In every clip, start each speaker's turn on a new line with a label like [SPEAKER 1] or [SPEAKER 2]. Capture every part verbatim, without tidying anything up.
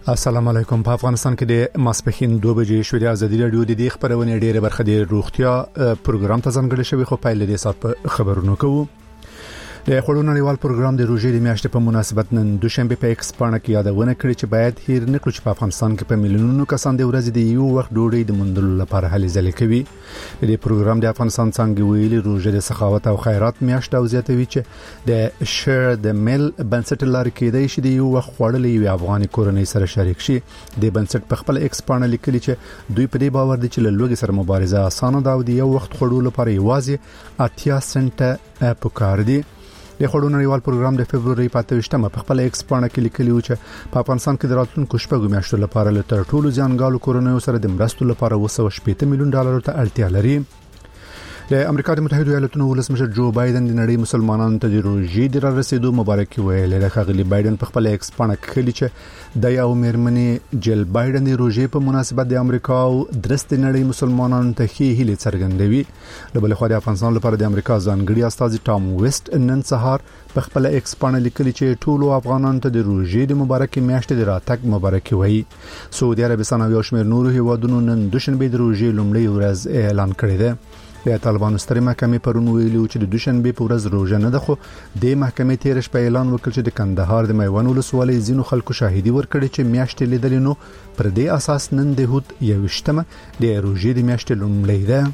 [SPEAKER 1] السلام علیکم. په افغانستان کې د ماسپخین دوه بجې شوې د ازادي رادیو د دې خبرونه ډېره برخه د روغتیا پروګرام ته ځانګړې شوی، خو پایله دې سات په خبرونو کوو. د خړو نړیوال پروګرام د روزې د میاشتې په مناسبت نن دوشنبه په ایکس پاڼه کې یادونه کړې چې باید هیر نه کړو چې په افغانستان کې په میلیونونو کسان د ورځې د یو وخت ډوډۍ د موندلو لپاره هلې ځلې کوي. د پروګرام د افغانستان څنګه ویلي روزې د سخاوت او خیرات میاشت او زیاتوي چې د شیر د مل بنسټ لاري کېدای شي د یو وخت خوړلې یو افغاني کورنۍ سره شریک شي. د بنسټ په خپل ایکس پاڼه لیکلي چې دوی په دې باور دي چې له لوګي سره مبارزه اسانه ده او د یو وخت خوړلو لپاره یوازې اتیا سنټه پکار دي. د خړو نړیوال پروګرام د فبرवरी په اتهشتمه په خپل ایکس پاڼه کې لیکلی و چې په افغانستان کې د راتلونکو شپږو میاشتو لپاره له تر ټولو ځانګړو کورونو سره د مرستو لپاره دوه سوه شپږ میلیون ډالر ته اړتیا لري. د امریکا د متحده ایالاتونو ولسمشر جو بایدن د نړۍ مسلمانانو ته د روزې د رسیدو مبارکي ویلې ده. خغلی بایدن په خپل ایکس پاڼه کې لیکلی چې د یو میرمنې جل بایدن د روزې په مناسبت د امریکا او درست نړۍ مسلمانانو ته هیله هیله څرګندوي. د بل خو د افغانستان لپاره د امریکا ځانګړي استاذ ټام ویسټ نن سهار په خپل ایکس پاڼه لیکلی چې ټولو افغانانو ته د روزې د مبارکي میاشتې د راتګ مبارکي وایي. سعودي عربستان او یو شمېر نورو هیوادونو نن دوشنبه د روزې لومړی ورځ اعلان کړی دی. د طالبانو سترې محکمې پرون ویلي چې د دوشنبه په ورځ روزه نه ده، خو د محکمې تیر شپه اعلان وکړ چې د کندهار د میوند ولسوالۍ ځینو خلکو شاهدي ورکړي چې میاشتې لیدل نو پر دې اساس نن د هوت یوشتمه د روزې د میاشتې لومړی ده.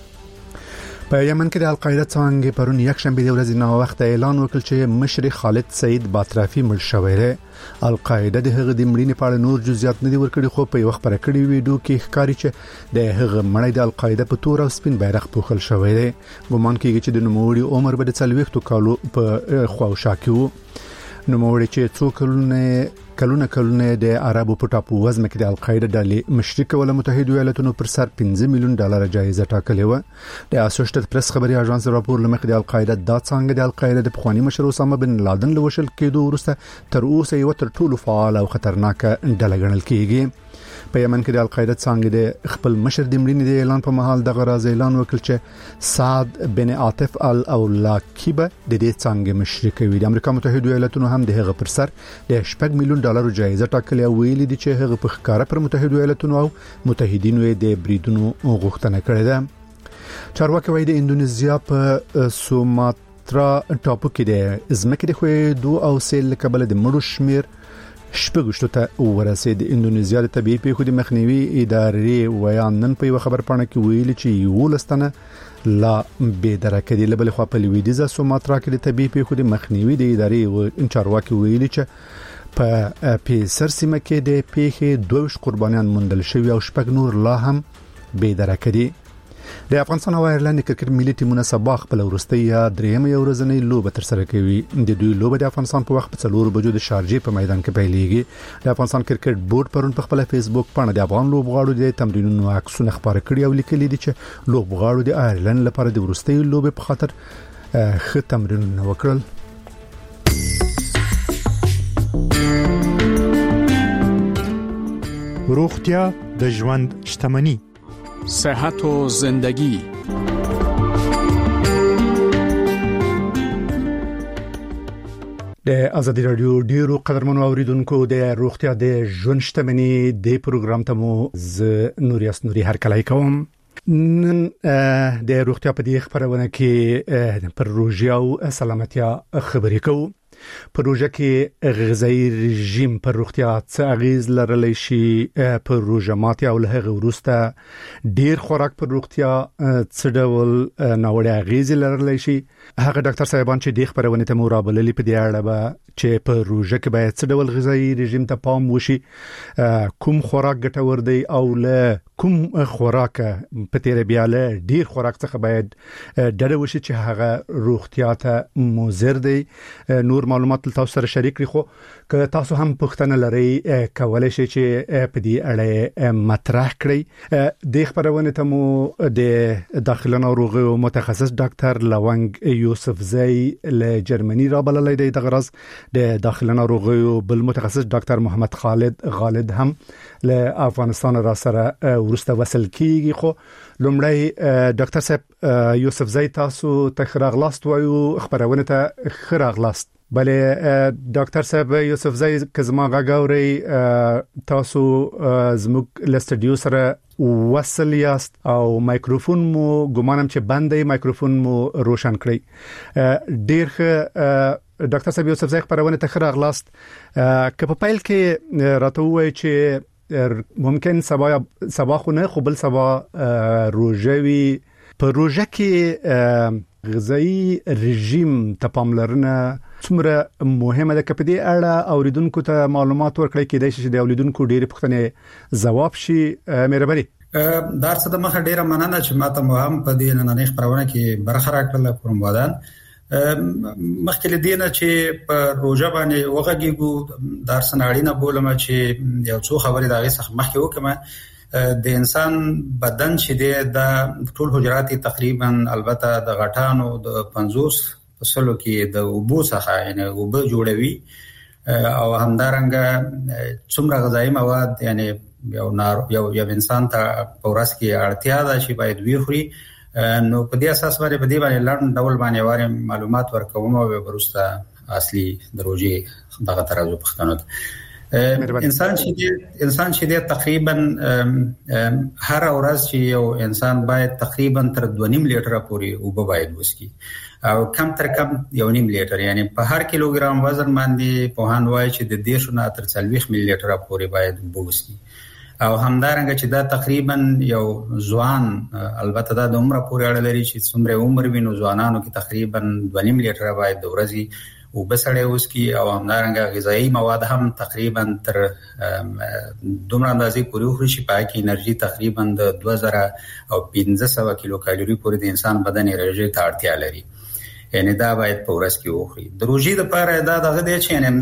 [SPEAKER 1] په یمن کې د القاعده څنګه پرون یک شنبه د ورځې نو وخت اعلان وکړ چې مشر خالد سعید باطرافي مړ شوی دی. القاعده د هغه د مړینې په اړه نور جزئیات نه دي ورکړي، خو په یو خبره کړي ویډیو کې ښکاري چې د هغه مړی د القاعده په تور او سپین بیرغ پوښل شوی دی. ګومان کیږي چې د نوموړي عمر به د څلوېښتو کالو په خواوشا کې وو. نوموړي چې څو کلونه کلونه کلونه د عربو په ټاپو وزمه کې د القاعده ډلې مشرک ول متحده ایالاتونو پر سر پنځه میلیون ډالر جایزه ټاکلې و. د اسوسییټډ پریس خبري اژانس راپور لمخې د القاعده د څنګه د القاعده د پخوانی مشر اسامه بن لادن له وشل کېدو وروسته تر اوسه یو تر ټولو فعال او خطرناک ډله ګڼل کېږي. په یمن کې د القاعده څنګه د خپل مشر د مړینې د اعلان په محل د غراز اعلان وکړ چې سعد بن عاطف الاولاکیبه د دې څنګه مشرک وي. د امریکا متحده ایالاتونو هم د هغه پر سر د شپږ میلیون ډالر جایزه ټاکلې او ویلي دي چې هغه په ښکارا پر متحده ایالاتونو او متحدینو د بریدونو غوښتنه کړې ده. چارواکي وايي د اندونیزیا په سوماترا ټاپو کې د ځمکې د خوېدو او سیل کبل د مړو شمیر شپږشتو ته ورسېد. اندونیزیا د طبيعي پیښو د مخنیوي ادارې ویان نن په یو خبر پاڼه کې ویلي چې یو لستنه لا به درکې لبل خو په لویدیزه سوماترا کې د طبيعي پیښو د مخنیوي د ادارې چارواکي ویلي چې په پیسر سیمه کې د پیښې دوه قربانیان موندل شوی او شپږ نور لا هم به درکې. د افغانستان او ایرلند کرکټ ملي ټیمونه سبا خپل ورستۍ یا درېمه ورځنۍ لوبه تر سره کوي. د دوی لوبه د افغانستان په وخت په څلور بجو د شارجې په میدان کې پیلېږي. د افغانستان کرکټ بورډ پرون په خپل فیسبوک باندې د افغان لوبغاړو د تمرینونو عکسونه خبري کړي او لیکلي دي چې لوبغاړو د ایرلند لپاره د ورستۍ لوبه په خاطر ښه تمرینونه وکړل.
[SPEAKER 2] روغتیا د ژوند شتمني،
[SPEAKER 3] صحت و زندگی.
[SPEAKER 1] د ازادي رادیو ډیرو قدرمنو اوریدونکو د روغتیا د ژوند شتمني د پروګرام ته مو ز نوریاس نوري هر کله کوم. نن د روغتیا په دې خبرونه کې پر روغتیا او سلامتیا خبرې کوو. په روژه کې غذایی رژیم پر روغتیا څه اغیز لرلی شي؟ پر روژه ماتي او له هغه وروسته ډیر خوراک پر روغتیا څه ډول ناوړه اغیز لرلی شي؟ هغه ډاکټر صاحبان چې د خبرونه ته مرابللی په دې اړه به چې په روژه کې باید څه ډول غذایی رژیم ته پام وشي، کوم خوراک ګټور دی او له کوم خوراک په تیر بیا له ډیر خوراک څخه باید ډډه وشي چې هغه روغتیا ته مضر دی. نور معلومات تاسو سره شریک کړئ، خو که تاسو هم پوښتنه لرئ کولای شئ چې په دې اړه مطرح کړئ. د خبرونه ته مو د داخله ناروغیو متخصص ډاکټر لونګ یوسف زئی له جرمني را بللی دی. د غرض د داخله ناروغیو بل متخصص ډاکټر محمد خالد غالد هم له افغانستان را سره ورسته وصل کیږي. خو لومړی ډاکټر صاحب یوسف زئی تاسو ته خراغلاست وایو، خبرونه ته خراغلاست. بله ډاکټر صاحب یوسف زئی کزما غاوري تاسو زموږ لستډیو سره وصل یاست او مایکروفون مو ګمانم چې بندې مایکروفون مو روشن کړی. ډیر ډاکټر صاحب یوسف زئی خبرونه تخره اغلاست که په پایل کې راته وایي چې ممکن سبا سبا خو نه خو بل سبا روزوي په روزه کې غذایی رژیم ته پاملرنه څومره مهمه ده. کپدي اړه اوریدونکو ته معلومات ورکړي کېدای شي د اوریدونکو ډېر پوښتنې جواب شي. مهرباني
[SPEAKER 4] دار څه د مخه ډیره مننه چې ماته مو هم په دې نننې خبرونه کې برخه راکړل کوم ودان مخکې لدینه چې په روزه باندې وغږیږو دار سناړینه بولم چې یو څو خبرې دغه څخه مخکې وکم. د انسان بدن چې د ټول حجرات تقریبا البته د غټانو د پنځوس فصلو کې د اوبو څخه یعنی اوبه جوړوي او همدارنګه څومره غذایی مواد یعنی یو نار یو یو انسان ته پورس کې اړتیا ده چې باید وی خوري. نو په دې اساس باندې په دې باندې لاند ډول باندې واره معلومات ورکوم او ورسته اصلي دروجي دغه ترازو پښتنو انسان چې انسان چې تقریبا هر ورځ چې یو انسان باید تقریبا تر دوه نیم لیټر پورې اوبه باید وڅښي او کم تر کم یو نیم لیټر یعنی په هر کیلوګرام وزن باندې په هان وای چې د دیرشو نه تر څلوېښت ملي لیټر پورې باید اوبه وڅښي او همدارنګه چې دا تقریبا یو ځوان البته دا د عمر پورې اړه لري چې څومره عمر وینو ځوانانو کې تقریبا دوه نیم لیټر باید د ورځې او بسړې وسکي او همدارنګه غذایی مواد هم تقریبا تر دومره اندازې پورې خوري چې پاکي انرژي تقریبا د دوه زره او پنځه سوه کیلو کالوري پورې د انسان بدن انرژي ته اړتیا لري. یعنی دا باید په ورځ کې وخوري. د روزي لپاره دا دغه دی چې یعنی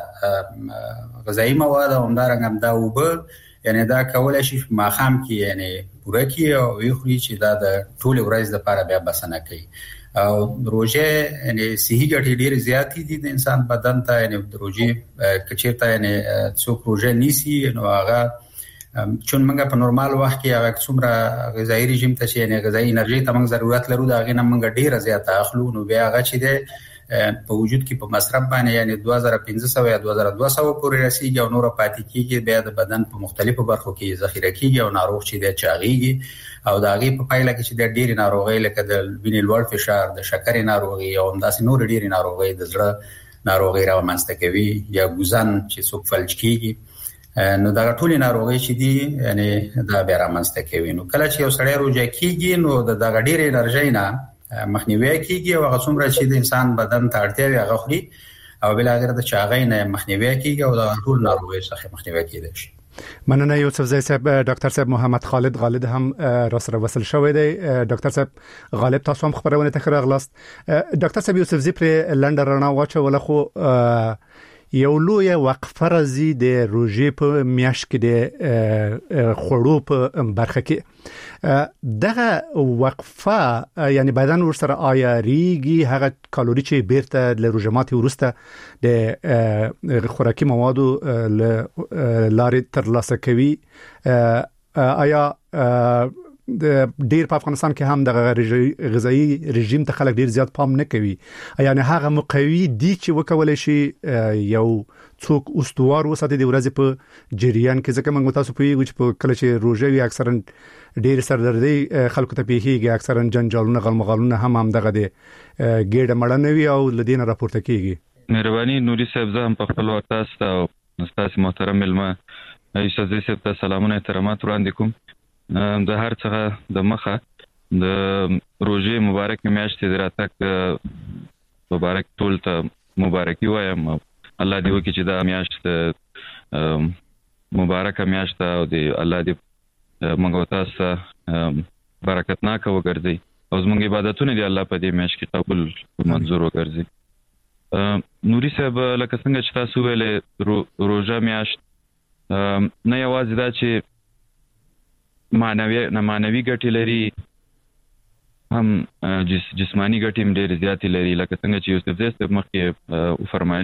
[SPEAKER 4] دغه غذایی مواد او همدارنګه دا اوبه یعنی دا کولای شي ماخام کې یعنی پوره کې او وخوري چې دا د ټول ورځ لپاره بیا بسنه کوي. او روزه یعنی صحي ګټې ډېر زیاتې دي د انسان بدن ته. یعنی روزي کچېرته یعنی څوک روزه نیسي نو هغه چون موږ په نورمال وخت کې هغه څومره غذایی رژیم ته چې یعنی غذایی انرژي ته موږ ضرورت لرو دا غي نه موږ ډېر زیات اخلو نو بیا هغه چې ده په وجود کې په مصرف باندې یعنی دوه زره پنځه سوه یا دوه زره دوه سوه پورې رسیږي او نور پاتې کیږي بیا د بدن په مختلفو برخو کې ذخیره کیږي او ناروغ چې د چاغيږي او دا غي په پایله کې چې د ډېری ناروغۍ لکه د وینې لوړ فشار د شکرې ناروغي او همداسې نور ډېری ناروغۍ د زړه ناروغي راومنځته کوي یا ګوزن چې څوک فلج کیږي نو دا ټول ناروغۍ چې دي یعنی دا بیا راومنځته کوي. نو کله چې یو سړی روزه کیږي نو د دغه ډېری انرژي نه مخنیوي کیږي او هغه څومره چې د انسان بدن ته اړتیا وي هغه خوري او بل هغه د چاغۍ نه مخنیوي کیږي او د ټول ناروغۍ څخه مخنیوي کیږي.
[SPEAKER 1] مننه یوسف زئی صاحب. ډاکټر صاحب محمد خالد غالد هم را سره وصل شوی دی. ډاکټر صاحب غالب تاسو هم خبرونه تخره غلاست. ډاکټر صاحب یوسف زئی پر لنډ رڼا واچول خو یو لوی وقفه راځي د روزي په میاشت کې د خړو په برخه کې دغه وقفه یعنی بدن ورسره آیاریږي هغه کالوري چې بیرته ل روزماتي ورسته د خوراکي موادو لارې ترلاسه کوي. آیا د ډیر په افغانستان کې هم د غذایی رژیم ته خلک ډیر زیات پام نه کوي؟ یعنی هغه مقوي دي چې وکولای شي یو څوک استوار وساتي د ورځې په جریان کې؟ ځکه موږ تاسو په یوه چې کله چې روزه وي اکثرا ډیر سردردي خلکو ته پیږي، اکثرا جنجالونه غلمغالونه هم هم دغه دي ګډه مړه نه وي او لدین راپورته کیږي.
[SPEAKER 5] مهرباني نوري صاحب زه هم په خپل وخت تاسو او تاسو محترم ملما ایشا زئی صاحب ته سلامونه احترامات وړاندې کوم. د هر څه د مخه د روزه مبارک میاشتې دراتک مبارک ټول ته مبارکي وایم. الله دې وکړي چې دا میاشت مبارک میاشت او دې الله دې موږ تاسو برکتناک وګرځي او زموږ عبادتونه دې الله په دې میاشت کې قبول او منظور وګرځي. نوري صاحب لکه څنګه چې تاسو ویلې روزه میاشت نه یوازې دا چې معنوي نه معنوي ګټې لري هم جس جسمانی ګټې هم ډېرې زیاتې لري لکه څنګه چې یوسف زئی صاحب مخکې وفرمایل.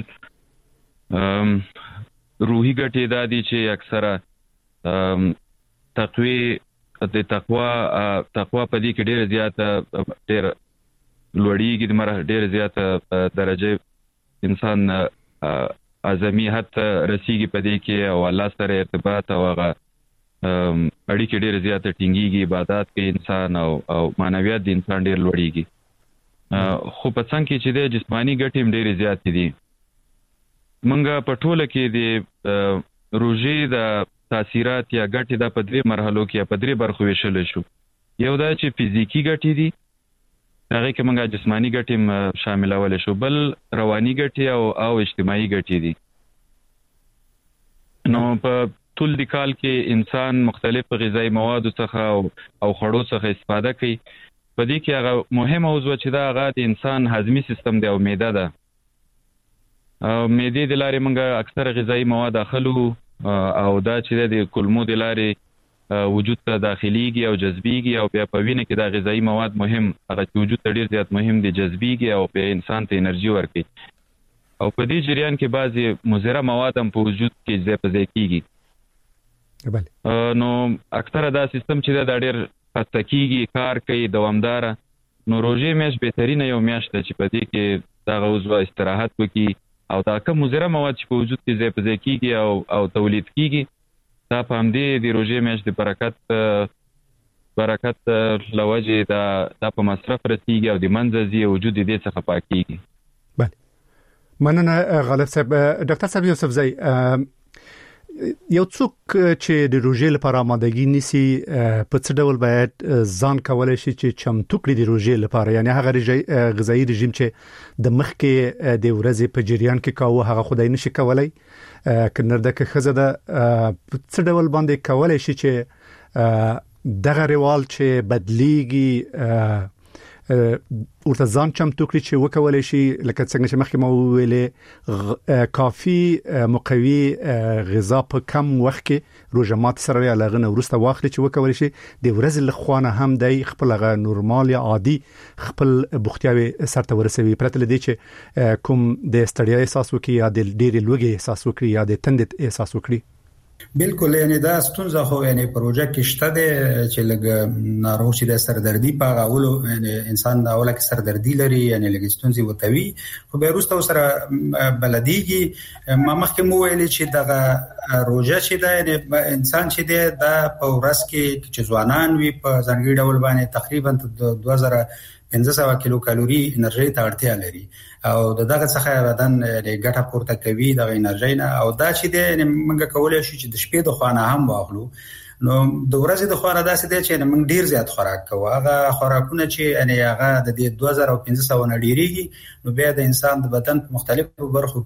[SPEAKER 5] روحي ګټې دا دي چې اکثره تقوی د تقوا تقوا په دې کې ډېر زیاته ډېر لوړیږي د مره ډېر زیاته درجه انسان اعظمي حتی رسیږي په دې کې او الله سره ارتباط او هغه اړیکې ډېر زیات ټینګيږي، عبادت کوي انسان او او معنویات د انسان ډېر لوړیږي. خو په څنګه کې چې د جسمانی ګټې هم ډېر زیات دي. منګه په ټوله کې د روزي د تاثیرات یا ګټې د په درې مرحلو کې په درې برخو ویشل شو. یو دا چې فزیکی ګټې دي، هغه کې منګه جسمانی ګټې هم شاملول شو، بل رواني ګټې او او اجتماعي ګټې دي. نو په ټول د کال کې انسان مختلف غذایی مواد څخه او خړو څخه استفاده کوي. په دې کې هغه مهمه موضوع چې دا هغه د انسان هضمي سیستم دی او معده ده. او معده د لارې موږ اکثر غذایی مواد داخلو او دا چې د کولمو د لارې وجود ته داخليږي او جذبيږي او بیا په وینه کې دا غذایی مواد مهم هغه وجود ته ډیر زیات مهم دي، جذبيږي او په انسان ته انرژي ورکوي. او په دې جریان کې بعضي مضره مواد هم په وجود کې ځای په ځای کیږي. نو اکثره دا سیستم چې دا ډیر پاتکیږي، کار کوي دوامدار. نو روزي میاش بهترینه یو میاش ته چې په دې کې دا غوځو استراحت وکي او دا کوم مضره مواد چې په وجود کې ځای په ځای کیږي او او تولید کیږي دا په همدې د روزي میاش د برکت برکت لوجه دا د په مصرف رسیږي او د منځي وجود دې څخه پاکيږي.
[SPEAKER 1] بله مننه غالب صاحب. ډاکټر صاحب یوسف زئی، یو څوک چې د روزي لپاره آمادګي نيسي په څه ډول باید ځان کولای شي چې چمتو کړي د روزي لپاره؟ یعنی هغه غذایی رژیم چې د مخ کې د ورځې په جریان کې کاوه هغه خدای نشي کولای، کنه دغه خزه د څه ډول باندې کولای شي چې دغه ریوال چې بدلیږي ورته ځان چمتو کړي چې وکولای شي لکه څنګه چې مخکې مو ویلې کافي مقوي غذا په کم وخت کې روزمات سره یا لغنه ورسته واخلي چې وکولای شي د ورځې لخوانه هم د خپل غ نورمال یا عادي خپل بوختیاوي سرته ورسوي، پرته لدی چې کوم د استړیا احساس وکړي یا د ډېری لوګي احساس وکړي یا د تندت احساس وکړي.
[SPEAKER 4] بالکل، یعنی دا ستونزه خو یعنی پروژه کې شته ده چې لګ ناروغ چې د سردردي په اولو یعنی انسان دا اوله کې سردردي لري، یعنی لګ ستونزې وتوي، خو به وروسته سره بلديږي. ما مخکې مو ویل چې دا روزه چې ده یعنی انسان چې ده د په ورځ کې چې ځوانان وي په ځانګړي ډول باندې تقریبا دوه زره پنځه سوه کیلو کالوري انرژي ته اړتیا لري او دغه څخه بدن ګټه پورته کوي د انرژي نه. او دا چې د موږ کولای شو چې د شپې د خوانه هم واخلو. نو د ورځې د خوراک داسې دی چې موږ ډیر زیات خوراک کوو، هغه خوراکونه چې یعنی هغه د دوه زره پنځه سوه نه ډیریږي، نو بیا د انسان د بدن په مختلفو برخو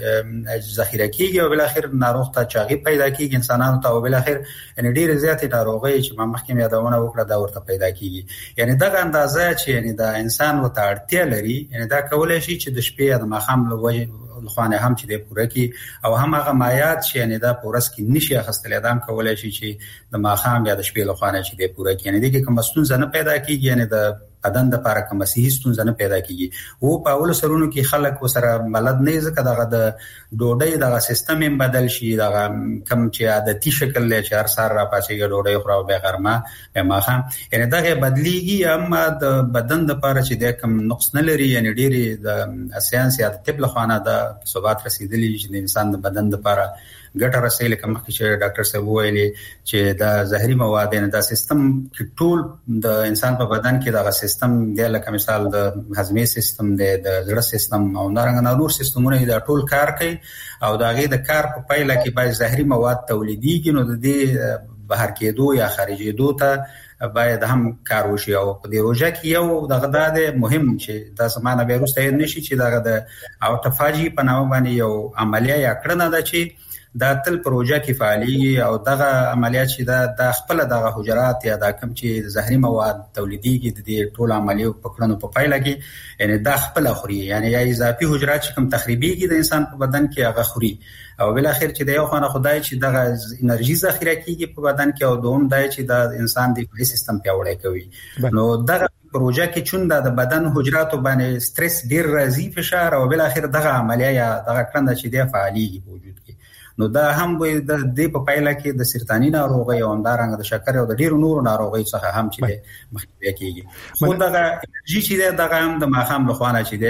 [SPEAKER 4] کې ذخیره کیږي او بل اخر ناروغ ته چاغي پیدا کیږي انسانانو ته، او بل اخر یعنی ډیر زیات ناروغي چې ما مخکې یادونه وکړه دا ورته پیدا کیږي. یعنی دغه اندازه چې یعنی د انسان وته اړتیا لري، یعنی دا کولای شي چې د شپې د ماښام لوجه خانه هم چې د پوره کی او هم هغه مایات چې یعنی دا پورس کې نشي اخستل ادم کولای شي چې د ماخام یا د شپې له خانه چې د پوره کی یعنی د کوم ستونزه نه پیدا کیږي، یعنی د بدن د لپاره کوم صحیح ستونزه نه پیدا کیږي. او په اول سرونو کې خلک وسره بلد نه ځکه دغه د ډوډۍ دغه سیستم هم بدل شي، دغه کم چې عادتي شکل لري چې هر سار را پاسيږي ډوډۍ خورو به غرمه به ماخام، یعنی دغه بدلیږي. اما د بدن د لپاره چې د کوم نقص نه لري، یعنی ډېری د ساينس یا د طب له خانه د ثبات رسیدلی چې د انسان د بدن د لپاره ګټه رسېږي. کوم چې ډاکټر صاحب ویلي چې دا زهري مواد نه دا سیستم کې ټول د انسان په بدن کې دا سیستم دی، لکه مثال د هضمي سیستم دی، د زړه سیستم او نارنګ نور سیستمونه دا ټول کار کوي او دا غي د کار په پایله کې باید زهري مواد تولیديږي، نو د دې بهر کېدو یا خارجېدو ته باید هم کار وشي. او په دې روزه کې یو دغه د مهم چې دا سمانه به روسته نشي چې دغه د اوټفاجي په نامه باندې یو عملیه یا کړنه ده چې دا تل پروژه کې فعالي او دغه عملیات چې دا د خپل دغه حجرات یا د کم چې زهري مواد تولیديږي د دې ټول عملیو په کړنو په پایله کې یعنی دا خپل خوري، یعنی یا اضافي حجرات چې کوم تخریبيږي د انسان په بدن کې هغه خوري او بل اخر چې د یو خانه خدای چې دغه انرژي ذخیره کیږي په بدن کې او دوم دای چې د انسان د سیستم پیاوړی کوي. نو دغه پروژه کې چون د بدن حجرات باندې سټرس ډیر راځي، فشار او بل اخر دغه عملیه یا دغه کړنه چې د فعالي وجود کې، نو دا هم د دې په پایله کې د سرطاني ناروغي او همدارنګه د شکر او د ډیرو نورو ناروغي څخه هم چې مخنیوي کیږي. خو دغه انرژي چې دغه هم د ماخام له خوانه چې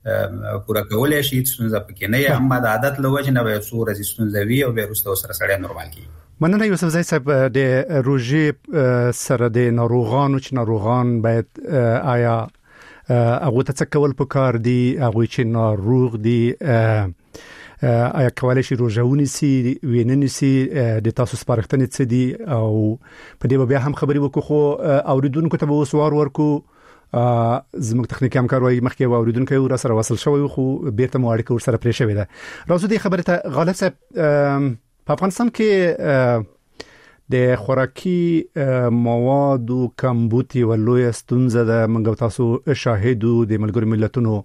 [SPEAKER 4] پوره کولای شي څنګه پکې نه اما د عادت لوجه نه به څو ورځې څنګه وي او به رسته سره سره نورمال کی.
[SPEAKER 1] مننه یوسف زای صاحب د روژې سره د ناروغانو چې ناروغان باید آیا هغه ته څه کول پکار دي هغه چې ناروغ دي آیا کولای شي روژهونی سي ویننی سي د تاسو سپارښتنې څه دي او په دې بیا هم خبرې وکړو خو اوریدونکو ته به وسوار ورکو زموږ تخنیکی همکار وايي مخکې و اوریدونکو را سره وصل شوی خو بیرته مو اړیکه ور سره پرې شوې ده. راځو دې خبره ته غالب صاحب په افغانستان کې د خوراکي موادو کمبود یو لوی ستونزه ده. موږ تاسو شاهدو د ملګرو ملتونو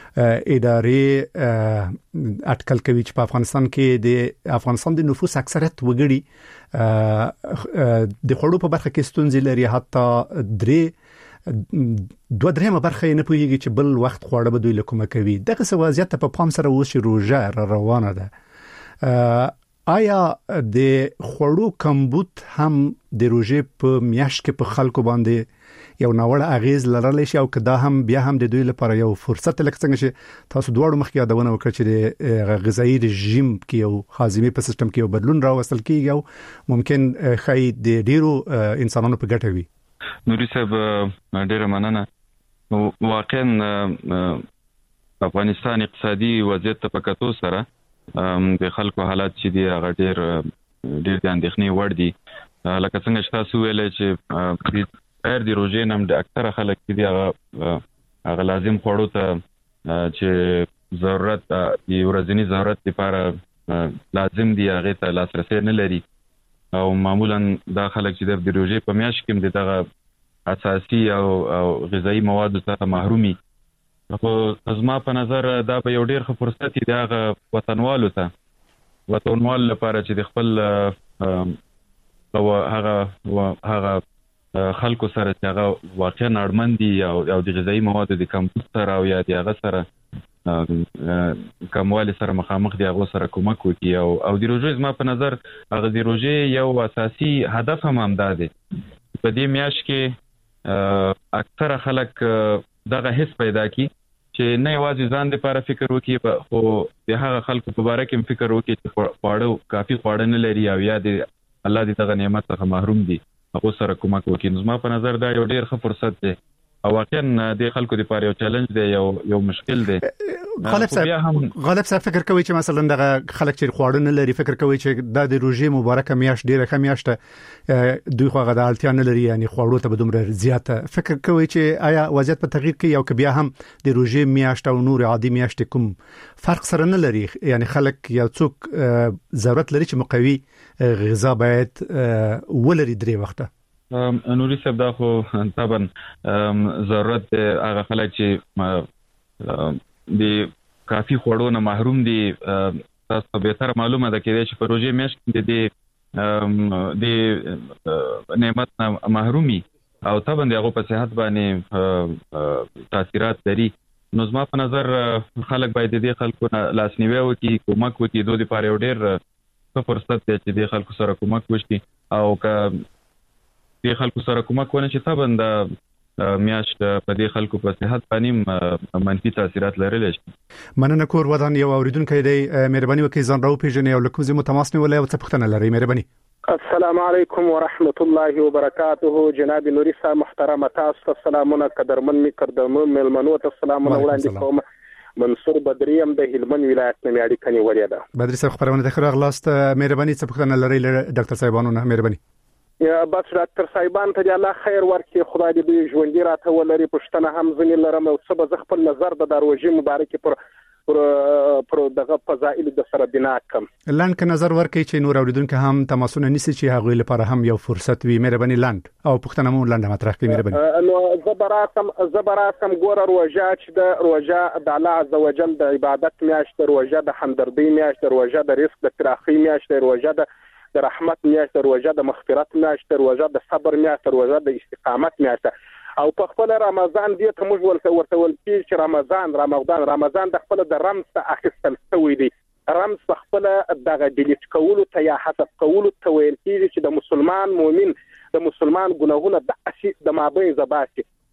[SPEAKER 1] ادارې اټکل کوي چې په افغانستان کې د افغانستان د نفوس اکثریت وګړي د خوړو په برخه کې ستونزې لري. حتی درې دوه درېمه برخه نه پوهیږي چې بل وخت خواړه به دوی له کومه کوي. دغه څه وضعیت په پام سره اوس چې روژه را روانه ده آیا د خوړو کمبود هم د روژې په میاشت کې په خلکو باندې یو ناوړه اغیز لرلی شي او کدا هم بیا هم د دوی لپاره یو فرصت لکه څنګه چې تاسو دواړو مخکې یادونه وکړه چې د غذایی رژیم کې یو هاضمي په سیستم کې یو بدلون راوستل کیږي او ممکن خای د ډیرو انسانانو په ګټه وي.
[SPEAKER 5] نوري صاحب ډیره مننه. واقعا افغانستان اقتصادي وضعیت په کتو سره د خلکو حالات چې دی هغه ډیر ډیر د اندېښنې وړ دي. لکه څنګه چې تاسو ویل چې غیر د روژې نم د اکثره خلک چې دی هغه هغه لازم خوړو ته چې ضرورت دی ورځنی ضرورت لپاره لازم دی هغه ته لاسرسي نه لري او معمولا دا خلک چې د روژې په میاشت کې دغه اساسي او غذایی مواد څخه محرومي. خو زما په نظر دا به یو ډیر ښه فرصت دی هغه وطنوالو ته وطنوال لپاره چې د خپل او هغه هغه خلکو سره چې هغه واقعا اړمن دي او د غذایی موادو د کمبود سره او یا د هغه سره کموالي سره مخامخ دي هغه سره کومک وکړي او او د روژې زما په نظر هغه د روژې یو اساسي هدف هم همدا دی. په دې میاشت کې اکثره خلک دغه حس پیدا کی چې نه یوازې ځان لپاره فکر وکړي خو د هغه خلکو په اړه کې فکر وکړي چې خواړه کافي خواړه نه لري او یا د الله دې دغه نعمت څخه محروم دي هغه سره کومک وکړي. زما په نظر دا یو ډیر ښه فرصت دی او واقعا د خلکو لپاره یو چیلنج دی یو یو مشکل دی.
[SPEAKER 1] غالب صاحب غالب صاحب فکر کوي چې مثلا دغه خلک چې خواړه نه لري فکر کوي چې د روژې مبارکه میاشت ډیره ښه میاشت دوی خو غدا اړتیا نه لري یعنی خوړو ته به دومره زیاته فکر کوي چې آیا وضعیت په تغییر کوي او که بیا هم د روژې میاشت او نور عادي میاشت کوم فرق سره نه لري یعنی خلک یو څوک ضرورت لري چې مقوي غذا باید ولري درې وخته.
[SPEAKER 5] نوري صاحب دا خو طبعا ضرورت هغه خلک چې د کافي خوړو نه محروم دي تاسو به تر معلومه ده کې چې په روژې میاشت کې د د نعمت نه محرومي او طبعا دغه په صحت باندې تاثیرات لري. نو زما په نظر خلک باید د دې خلکو لاسنیوي وکړي کومک وکړي دوی لپاره یو ډیر ښه فرصت دی چې د خلکو سره کومک وشي او که د خلکو سره کومک ونه شي طبعا د میاشت په دې خلکو په صحت باندې منفي تاثیرات لرلی شي.
[SPEAKER 1] مننه کور ودان یو اوریدونکو دی مهرباني وکړئ ځان راو پیژنئ او لکه زمو تماس نیولای او څه پوښتنه لرئ مهرباني.
[SPEAKER 6] السلام علیکم ورحمت الله وبرکاته. جناب نوري صاحب محترم تاسو سلامونه قدرمن می کردم ملمنو ته سلامونه وړاندې کوم. منصور بدریم د هلمند ولایت نه میاړي کني وړیا ده. بدري صاحب خبرونه ته خراغلاست مهرباني څه پوښتنه لرئ ډاکټر صاحبانو نه مهرباني. یا بس ډاکټر صاحبان ته الله خیر ورکړي خدای دې ژوندۍ راته ولري. پښتنه هم ځنې لرم او څه به خپل نظر د دروژې مبارکي پر پر پر دغه فضایل د سره بنا کوم.
[SPEAKER 1] لاند که نظر ورکړي چې نور اوریدونکو هم تماسونه نیسي چې هغه لپاره هم یو فرصت وي مهرباني لاند او پښتنه مو لاند مطرح کړئ مهرباني.
[SPEAKER 6] نو زبراتم زبراتم ګور روژه چې د روژه د الله عزوجل د عبادت میاشت روژه د همدردی میاشت روژه د رزق د تراخی میاشت روژه د د رحمت میاشت روژه د مغفرت میاشت روژه د صبر میاشت روژه د استقامت میاشت او په خپل رمضان دې ته موږ ورته ورته ول چې رمضان رمضان رمضان د خپل د رمز اخیستل شوی دی. رمز په خپل دغه ډیلیټ کولو ته یا حذف کولو ته ویل کېږي چې د مسلمان مؤمن د مسلمان ګناهونه د اسی د مابین زباسي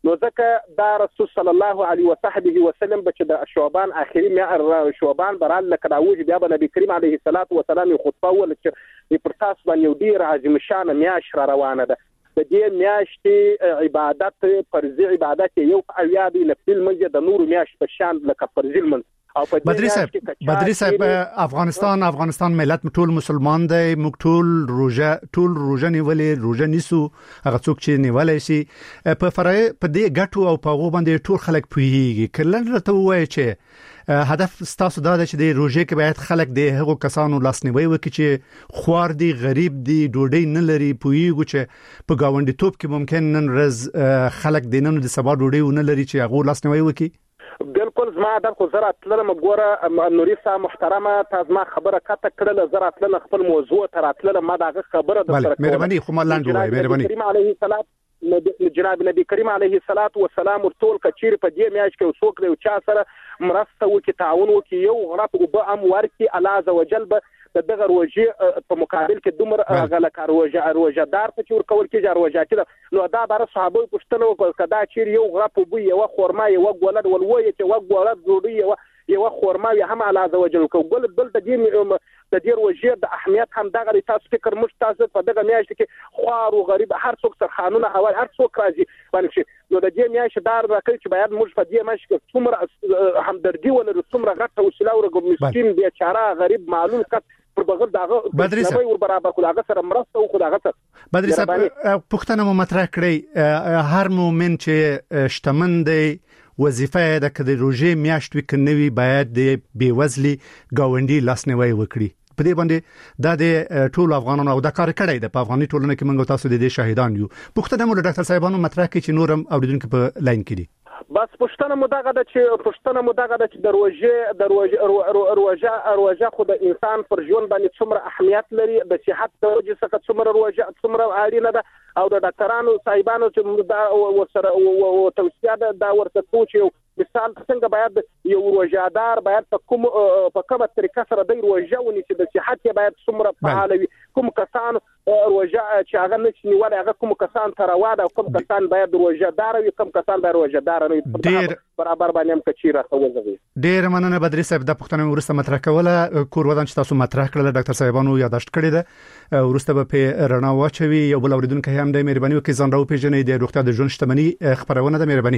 [SPEAKER 6] نو ځکه دا رسول صلی الله علیه وصحبه وسلم چې د شعبان اخري میا شعبان برال لکه داوود بیا نبی کریم علیه الصلاۃ والسلام خطبه ول چې پر تاسو باندې ډیر عظیم شان میاش را روانه ده د دې میاشتې عبادت فرضي عبادت یو اویا دی لفل منځ د نور میاشت په شان لکه فرضي من او په
[SPEAKER 1] بدري صاحب بدري صاحب افغانستان افغانستان ملت ټول مسلمان دی موږ ټول روزه ټول روزه نیولې روزه نیسو هغه څوک چې نیولې شي په فرای په دې غټو او په غو باندې ټول خلک پوهیږي کله راته وایي چې هدف ستاسو دا دی چې د روزه کې باید خلک د هغو کسانو لاسنیوي وکړي چې خوار دي غریب دي ډوډۍ نه لري پوهیږي چې په گاونډي توپ کې ممکن نن ورځ خلک د نن د سبا ډوډۍ ونه لري چې هغه لاسنیوي وکړي
[SPEAKER 6] بالکل زما د خو زراعت لرم ګوره نوري صاحب محترمه تاسو ما خبره کته کړل زراعت لرم خپل موضوع تراتله ما دغه خبره د
[SPEAKER 1] سره مهرباني خو ملاند وای مهرباني
[SPEAKER 6] کریم علیه السلام جناب نبی کریم علیه الصلاۃ والسلام ورتول کچیر په دې میاش کې وسوک دی چا سره مرسته وکي تعاون وکي یو غرب او به ام ورکی الله عز وجل به دغه روجه په مقابل کې دومره غلکار روجه روجه دار په چور کول کې روجه کې نو دا بار صحابه پښتنو په کدا چیر یو غرب بو یو خورما یو ګولد ولوي چې و ګولد جوړي یو یو خورما هم الله عز وجل کو ګول بل د دې د دې روجه د اهمیت هم دغه تاسو فکر مشتاز په دغه میاشت کې خوار او غریب هر څوک سره قانون حواله هر څوک راځي باندې نو د دې میاشت دار راکړي چې باید موږ په دې میاشت کې څومره همدردي ولرو څومره غټه وسیله ورغو مسکین بیچاره غریب معلول کټ پر بغیر دغه
[SPEAKER 1] بدري صاحب
[SPEAKER 6] ور برابر کول هغه سره مرسته او خدای هغه سره
[SPEAKER 1] بدري صاحب پښتنه مو مطرح کړی هر مومن چې شتمن دی وظیفه ده چې د روزه میاشت وکنوي باید د بیوزلي گاونډي لاسنیوي وکړي په دې باندې د ټول افغانانو او د کار کړی د افغاني ټولنه کې موږ تاسو د دې شاهدان یو پښتنه مو ډاکټر صاحبانو مطرح کړي چې نورم اوریدونکو په لاین کې دي
[SPEAKER 6] بس پښتنه مداغه د چې پښتنه مداغه د چې دروازه دروازه روزه روزه خو د انسان پر ژوند باندې څومره اهمیت لري د صحت د وجې څخه څومره روزه څومره اړینه ده او د ډاکټرانو صاحبانو چې دا ورسره او توصيه دا ورته کوچ مثال څنګه باید یو روزادار باید په کوم په کومه طریقه سره د روزه ونی چې د صحت یې باید څومره فعال وي کوم کسان روزه چې هغه نشي ولا هغه کوم کسان تر واده کوم کسان باید روزادار وي کوم کسان باید روزادار نه وي برابر باندې هم کچیره خوځوي
[SPEAKER 1] ډیر مننه بدري صاحب د پښتنو ورسته مطرح کوله کور ودان چې تاسو مطرح کړل ډاکټر صاحبانو یاداشت کړی ده ورسته به رڼا واچوي یو بل اوریدونکو هم د مهرباني وکړي ځان راو پیژنې د روغتیا د ژوند شتمنۍ خبرونه د مهرباني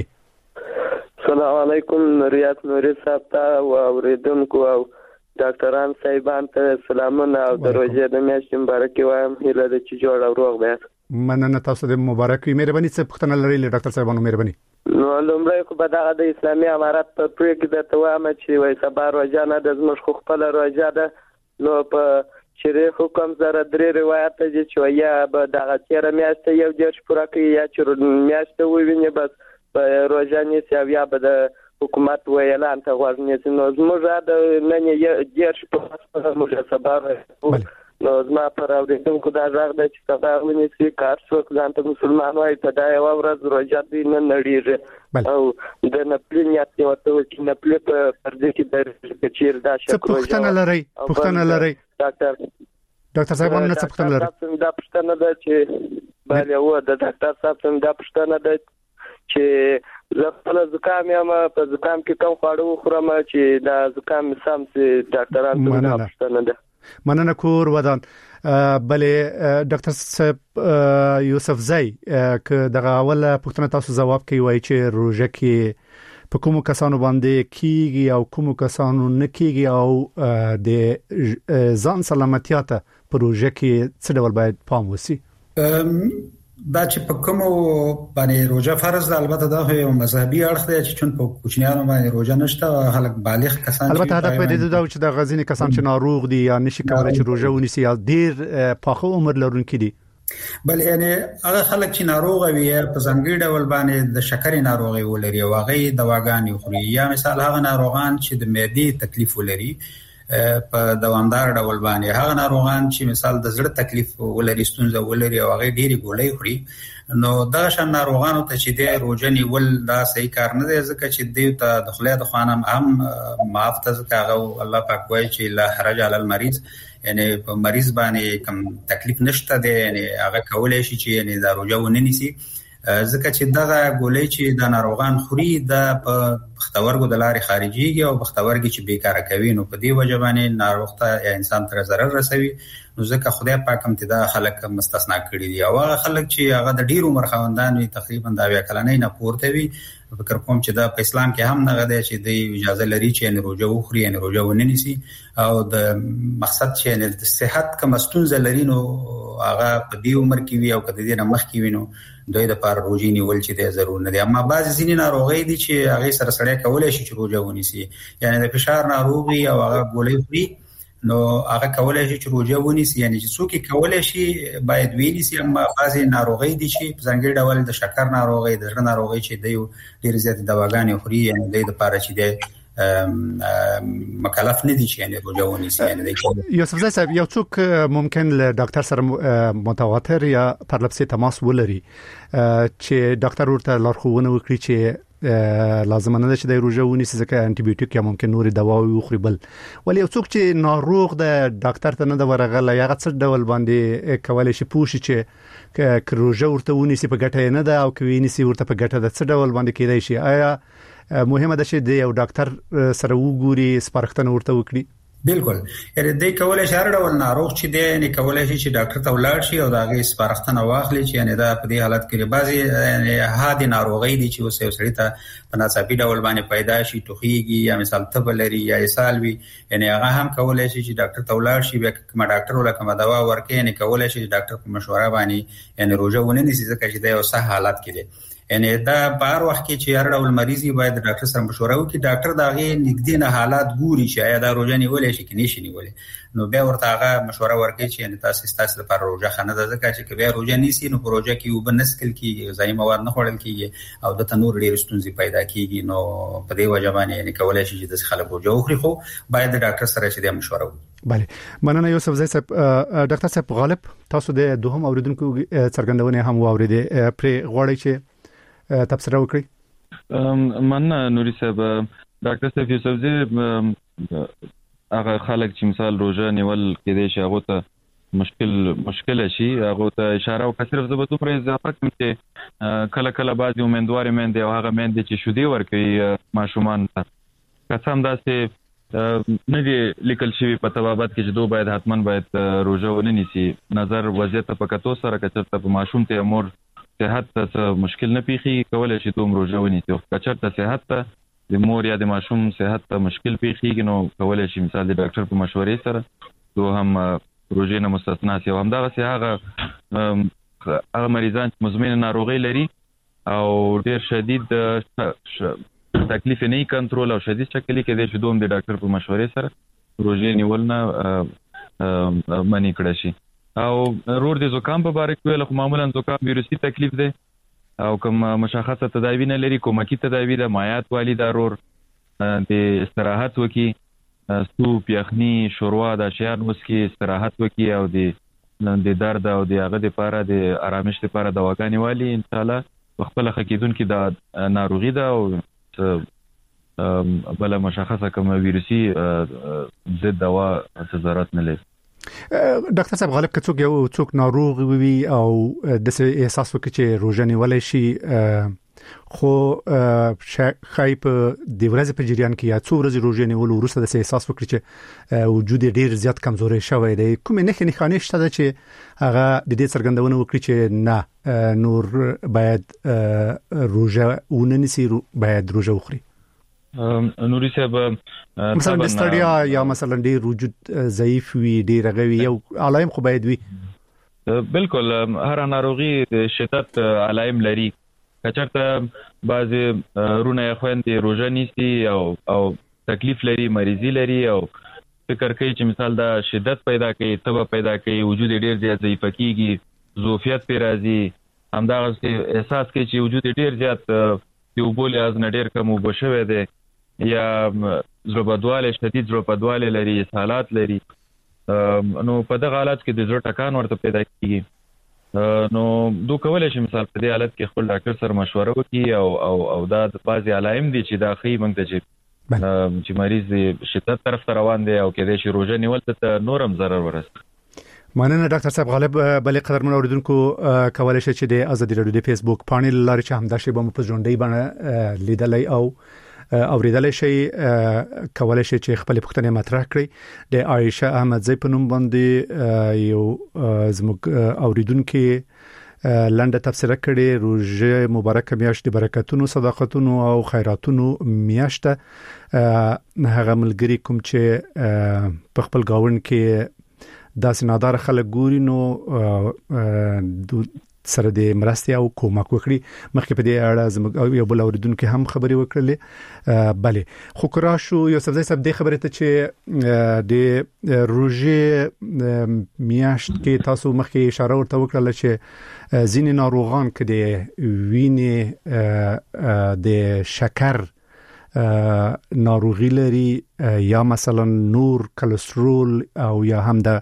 [SPEAKER 7] السلام علیکم ریاض نوري صاحب ته او اوریدونکو او ډاکټران صاحبان ته سلامونه او د روزه د میاشتې مبارکي وایم هیله ده چې جوړ او روغ به
[SPEAKER 1] مننه تاسو د مبارک وي مهرباني څه پښتنه لري ډاکټر صاحبانو مهرباني
[SPEAKER 7] نو لومړی خو به دغه د اسلامي امارات په پریک د توامه چې وای سبا روزه نه د زموږ خو خپل روزه ده نو په شریع حکم زره درې روایت دي چې یا به دغه تیر میاشت یو ډیر پوره کوي یا چې میاشت وویني بس په روزانه سی بیا به د حکومت ویلان ته غوښنه نو زموږ د نن یې ډیر په موږ سبا نو زما پر اوریدونکو دا راغ د چې سبا ونی سي کار څوک ځان ته مسلمان وای په دا یو ورځ روزه دی نه نړیږي او د نپلینیات یو ته چې نپلی په پردې کې د چیر دا شکر
[SPEAKER 1] پښتنه لري پښتنه لري
[SPEAKER 7] ډاکټر
[SPEAKER 1] ډاکټر صاحب نن څه پښتنه لري
[SPEAKER 7] دا پښتنه ده چې بل یو د ډاکټر صاحب څنګه دا پښتنه ده چې زه په زکام یم په زکام کې کوم خواړه خورم چې دا زکام سم چې ډاکټران ته پښتنه ده
[SPEAKER 1] مننه کور ودان بلې ډاکټر صاحب یوسف زئی ک دغه اوله پښتنه تاسو جواب کوي وای چې روزه کې په کومو کسانو باندې کیږي او کومو کسانو نه کیږي او د ځان سلامتیا ته په روزه کې څه ډول باید پام وسی
[SPEAKER 4] دا چې په کومو باندې روزه فرض ده البته دا یو مذهبي اړخ دی چې چون په کوچنیانو باندې روزه نشته خلک بالغ کسان
[SPEAKER 1] البته هدف دې دا چې د غزنی کسان چې ناروغ دي یا نشي کولای چې روزه ونیسي یا ډیر پاخه عمر لرونکي دي
[SPEAKER 4] بل یعنی هغه خلک چې ناروغ وي په ځانګړي ډول باندې د شکرې ناروغي ولري او هغه دواګانې خوري یا مثال هغه ناروغان چې د معدې تکلیف ولري په دوامدار ډول باندې هغه ناروغان چې مثال د زړه تکلیف ولري ستونزه ولري او هغه ډېری ګولۍ خوري نو دا شان ناروغانو ته چې د روزه نیول دا صحیح کار نه دی ځکه چې دوی ته د خلای د خوانم هم معاف ته ځکه هغه الله پاک وایي چې لا حرج علی المریض یعنی په مریض باندې کوم تکلیف نشته دی یعنی هغه کولای شي چې یعنی دا روزه ونیسي ځکه چې دغه ګولۍ چې د ناروغان خوري د بختورګو د لارې خارجيږي او بختورګي چې بیکاره کوي نو په دې وجه باندې ناروغ ته یا انسان ته ضرر رسوي نو ځکه خدای پاک هم ته دا خلک مستثنا کړی دي او هغه خلک چې هغه د ډیر عمر خواندان وي تقریبا دا بیا کلنۍ نه پورته وي فکر کوم چې دا په اسلام کې هم نه غواړي چې د اجازه لري چې ان روزه وخوري ان روزه وننسي او د مقصد چې د صحت کوم ستونزه لري نو هغه په دې عمر کې وي او کله دې نه مخ کې وي نو دوی د پاره روزي نیول چې د ضرور نه دي اما بعض ځینې ناروغي دي چې هغه سره سره کولای شي چې روزه ونیسي یعنی د فشار ناروغي او هغه ګولۍ خوري نو هغه کولای شي چې روزه ونیسي یعنی چې څوک کولای شي باید وینیسي اما بعض ناروغي دي چې په ځانګړي ډول د شکر ناروغي د زړه ناروغي چې دی ډیر زیات دواګانې خوري یعنی د لپاره چې د مکلف نه دي چې یعنی روزه ونیسي یعنی
[SPEAKER 1] یوسف زای صاحب یو څوک ممکن له ډاکټر سره متواتر یا پرلپسې تماس ولري چې ډاکټر ورته لارښوونه وکړي چې لازم نه ده چې د روزه ونیسي ځکه انټي بیوټیک یا ممکن نور دواوي وخوري بل ولی یو څوک چې ناروغ د ډاکټر ته نه د ورغله یا څه ډول باندې کولای شي پوښي چې ک روزه ورته ونیسي په ګټه نه ده او کوي نيسي ورته په ګټه ده څه ډول باندې کېدای شي آیا مهمه ده چې د یو ډاکټر سره وګوري سپارښتنه ورته وکړي
[SPEAKER 4] بالکل یعنی د کولای شي هر ډول ناروغ چې دی نه کولای شي چې ډاکټر ته ولاړ شي او داغه سپارښتنه واخلي چې یعنی دا په دې حالت کې بعضي یعنی هادي ناروغي دي چې اوسه سړی ته په ناڅاپي ډول باندې پیدا شي ټوخیږي یا مثال تب لري یا اسهال وي یعنی هغه هم کولای شي چې ډاکټر ته ولاړ شي بیا کوم ډاکټر ولا کوم دوا ورکړي یعنی کولای شي ډاکټر په مشوره باندې یعنی روزه ونیسي ځکه چې دا یو صح حالت کې دی یعنی دا بار وخت کې چې هر ډول مریضي باید ډاکټر سره مشوره وکړي ډاکټر داغه نږدې نه حالات ګوري چې آیا دا روزه نیولې شي کې نشي نیولې نو بیا ورته هغه مشوره ورکړي چې یعنی تاسو تاسو لپاره روزه خانه ده ځکه چې بیا روزه نیسی نو پروژه کې وبنسکل کې غذایی مواد نه خورل کیږي او د تنور ډیر ستونزې پیدا کیږي نو په دې وجه باندې یعنی کولای شي چې د خلکو روزه وخوري خو باید ډاکټر سره چې مشوره وکړي
[SPEAKER 1] بله مننه یوسف زای صاحب ډاکټر صاحب غالب تاسو د دوهم اوریدونکو څرګندونه هم واوریده پر غوړی چې تبصره وکړي
[SPEAKER 5] مننه نوري صاحب ډاکټر صاحب یوسف زی هغه خلک چې مثال روزه نیول کېدای شي هغه ته مشکل مشکل شي هغه ته اشاره او کثرت زبطو پر اضافه کوم چې کله کله بعضی امیدوار مند او هغه مند چې شودي ورکوي ماشومان ته قسم داسې نه دی لیکل شوی په تبابت کې چې دوه باید حتمان باید روزه ونیسي نظر وضعیت په کتو سره کچرته په ماشوم ته امور صحت ته مشکل نه پیخي کولای شي دوم روزه ونیسي او کچرته صحت ته د مور یا د ماشوم صحت ته مشکل پیخي نو کولای شي مثال د ډاکټر په مشورې سره دوه هم روزه نه مستثنا شي او هم دا سه هغه هغه مریضان چې مزمن ناروغي لري او ډیر شدید تکلیف نه کنټرول او شدید شکل کې د شدوم د ډاکټر په مشورې سره روزه نیول نه منی کړی شي او رور د زکام په باره کې له معمولا زکام ویروسي تکلیف دی او کوم مشخصه تداوی نه لري کومکی تداوی د مایات والی ضرور د استراحت وکي سوپ یخني شوروا د شیان وسکي استراحت وکي او د د درد او د هغه لپاره د آرامش لپاره دواګانې والی ان شاء الله خپل خکیدون کې د ناروغي ده او بل مشخصه کوم ویروسي ضد دوا ضرورت نه لري
[SPEAKER 1] ډاکټر صاحب غالب کڅوګ یو څوک ناروغ وي او د احساس وکړي چې روزه نیولای شي خو خای په د ورځې په جریان کې یا څو ورځې روزه نیول وروسته د احساس وکړي چې وجود ډیر زیات کمزوري شوی دی کوم نه خني خانه شته چې هغه د دې څرګندونه وکړي چې نه نور باید روزه وننسي باید روزه وخوري
[SPEAKER 5] نوري صاحب
[SPEAKER 1] مثلا د ستړیا یا مثلا ډیر وجود ضعیف وي ډیر غوي یو علائم خو باید وي
[SPEAKER 5] بالکل هر ناروغي د شدت علائم لري کچرته بعض رونه خويندې روزه نیسي او او تکلیف لري مریضي لري او فکر کوي چې مثال دا شدت پیدا کوي تبه پیدا کوي وجود ډیر زیات ضعیف کیږي ضعفیت پی راځي همدا احساس کوي چې وجود ډیر زیات یو بول از نډیر کوم وبشوي دي یا زړبدواله شدید زړبدواله لري حالات لري نو په دغه حالت کې د زړه ټکان ورته پیدا کیږي نو دوه کولای شي مثال په دې حالت کې خپل ډاکټر سره مشوره وکړي او او او دا د بعضي علائم دي چې دا خي موږ ته چې چې مریض شدت طرف ته روان دي او کې د شي روزه نیول ته نورم ضرر ورسي
[SPEAKER 1] مننه ډاکټر صاحب غالب. بلې قدرمن اوریدونکو کولای شي چې د ازادي رادیو د فیسبوک پاڼې لاره چې هم دا شی به په ژوندۍ باندې لیدلای او اوریدلای شي، کولای شي چې خپل پوښتنې مطرح کړي. د عائشه احمد زی په نوم باندې یو زموږ اوریدونکو لنډه تفسیر کړي. روزه مبارکه میاشت د برکتونو، صداقتونو او خیراتونو میاشت. هغه ملګری کوم چې په خپل گاوند کې دا سینادار خلک ګوري نو سره د مرستي او کومک وکړي. مخکې په دې اړه زموږ یو بل اوریدونکو هم خبري وکړلې. بله خو کرا شو یوسف زی صاحب د خبرې ته چې د روزه میاشت کې تاسو مخکې اشاره ورته وکړه چې ځینې ناروغان کې د وینې د شکر ناروغي لري یا مثلا نور کلسترول او یا هم د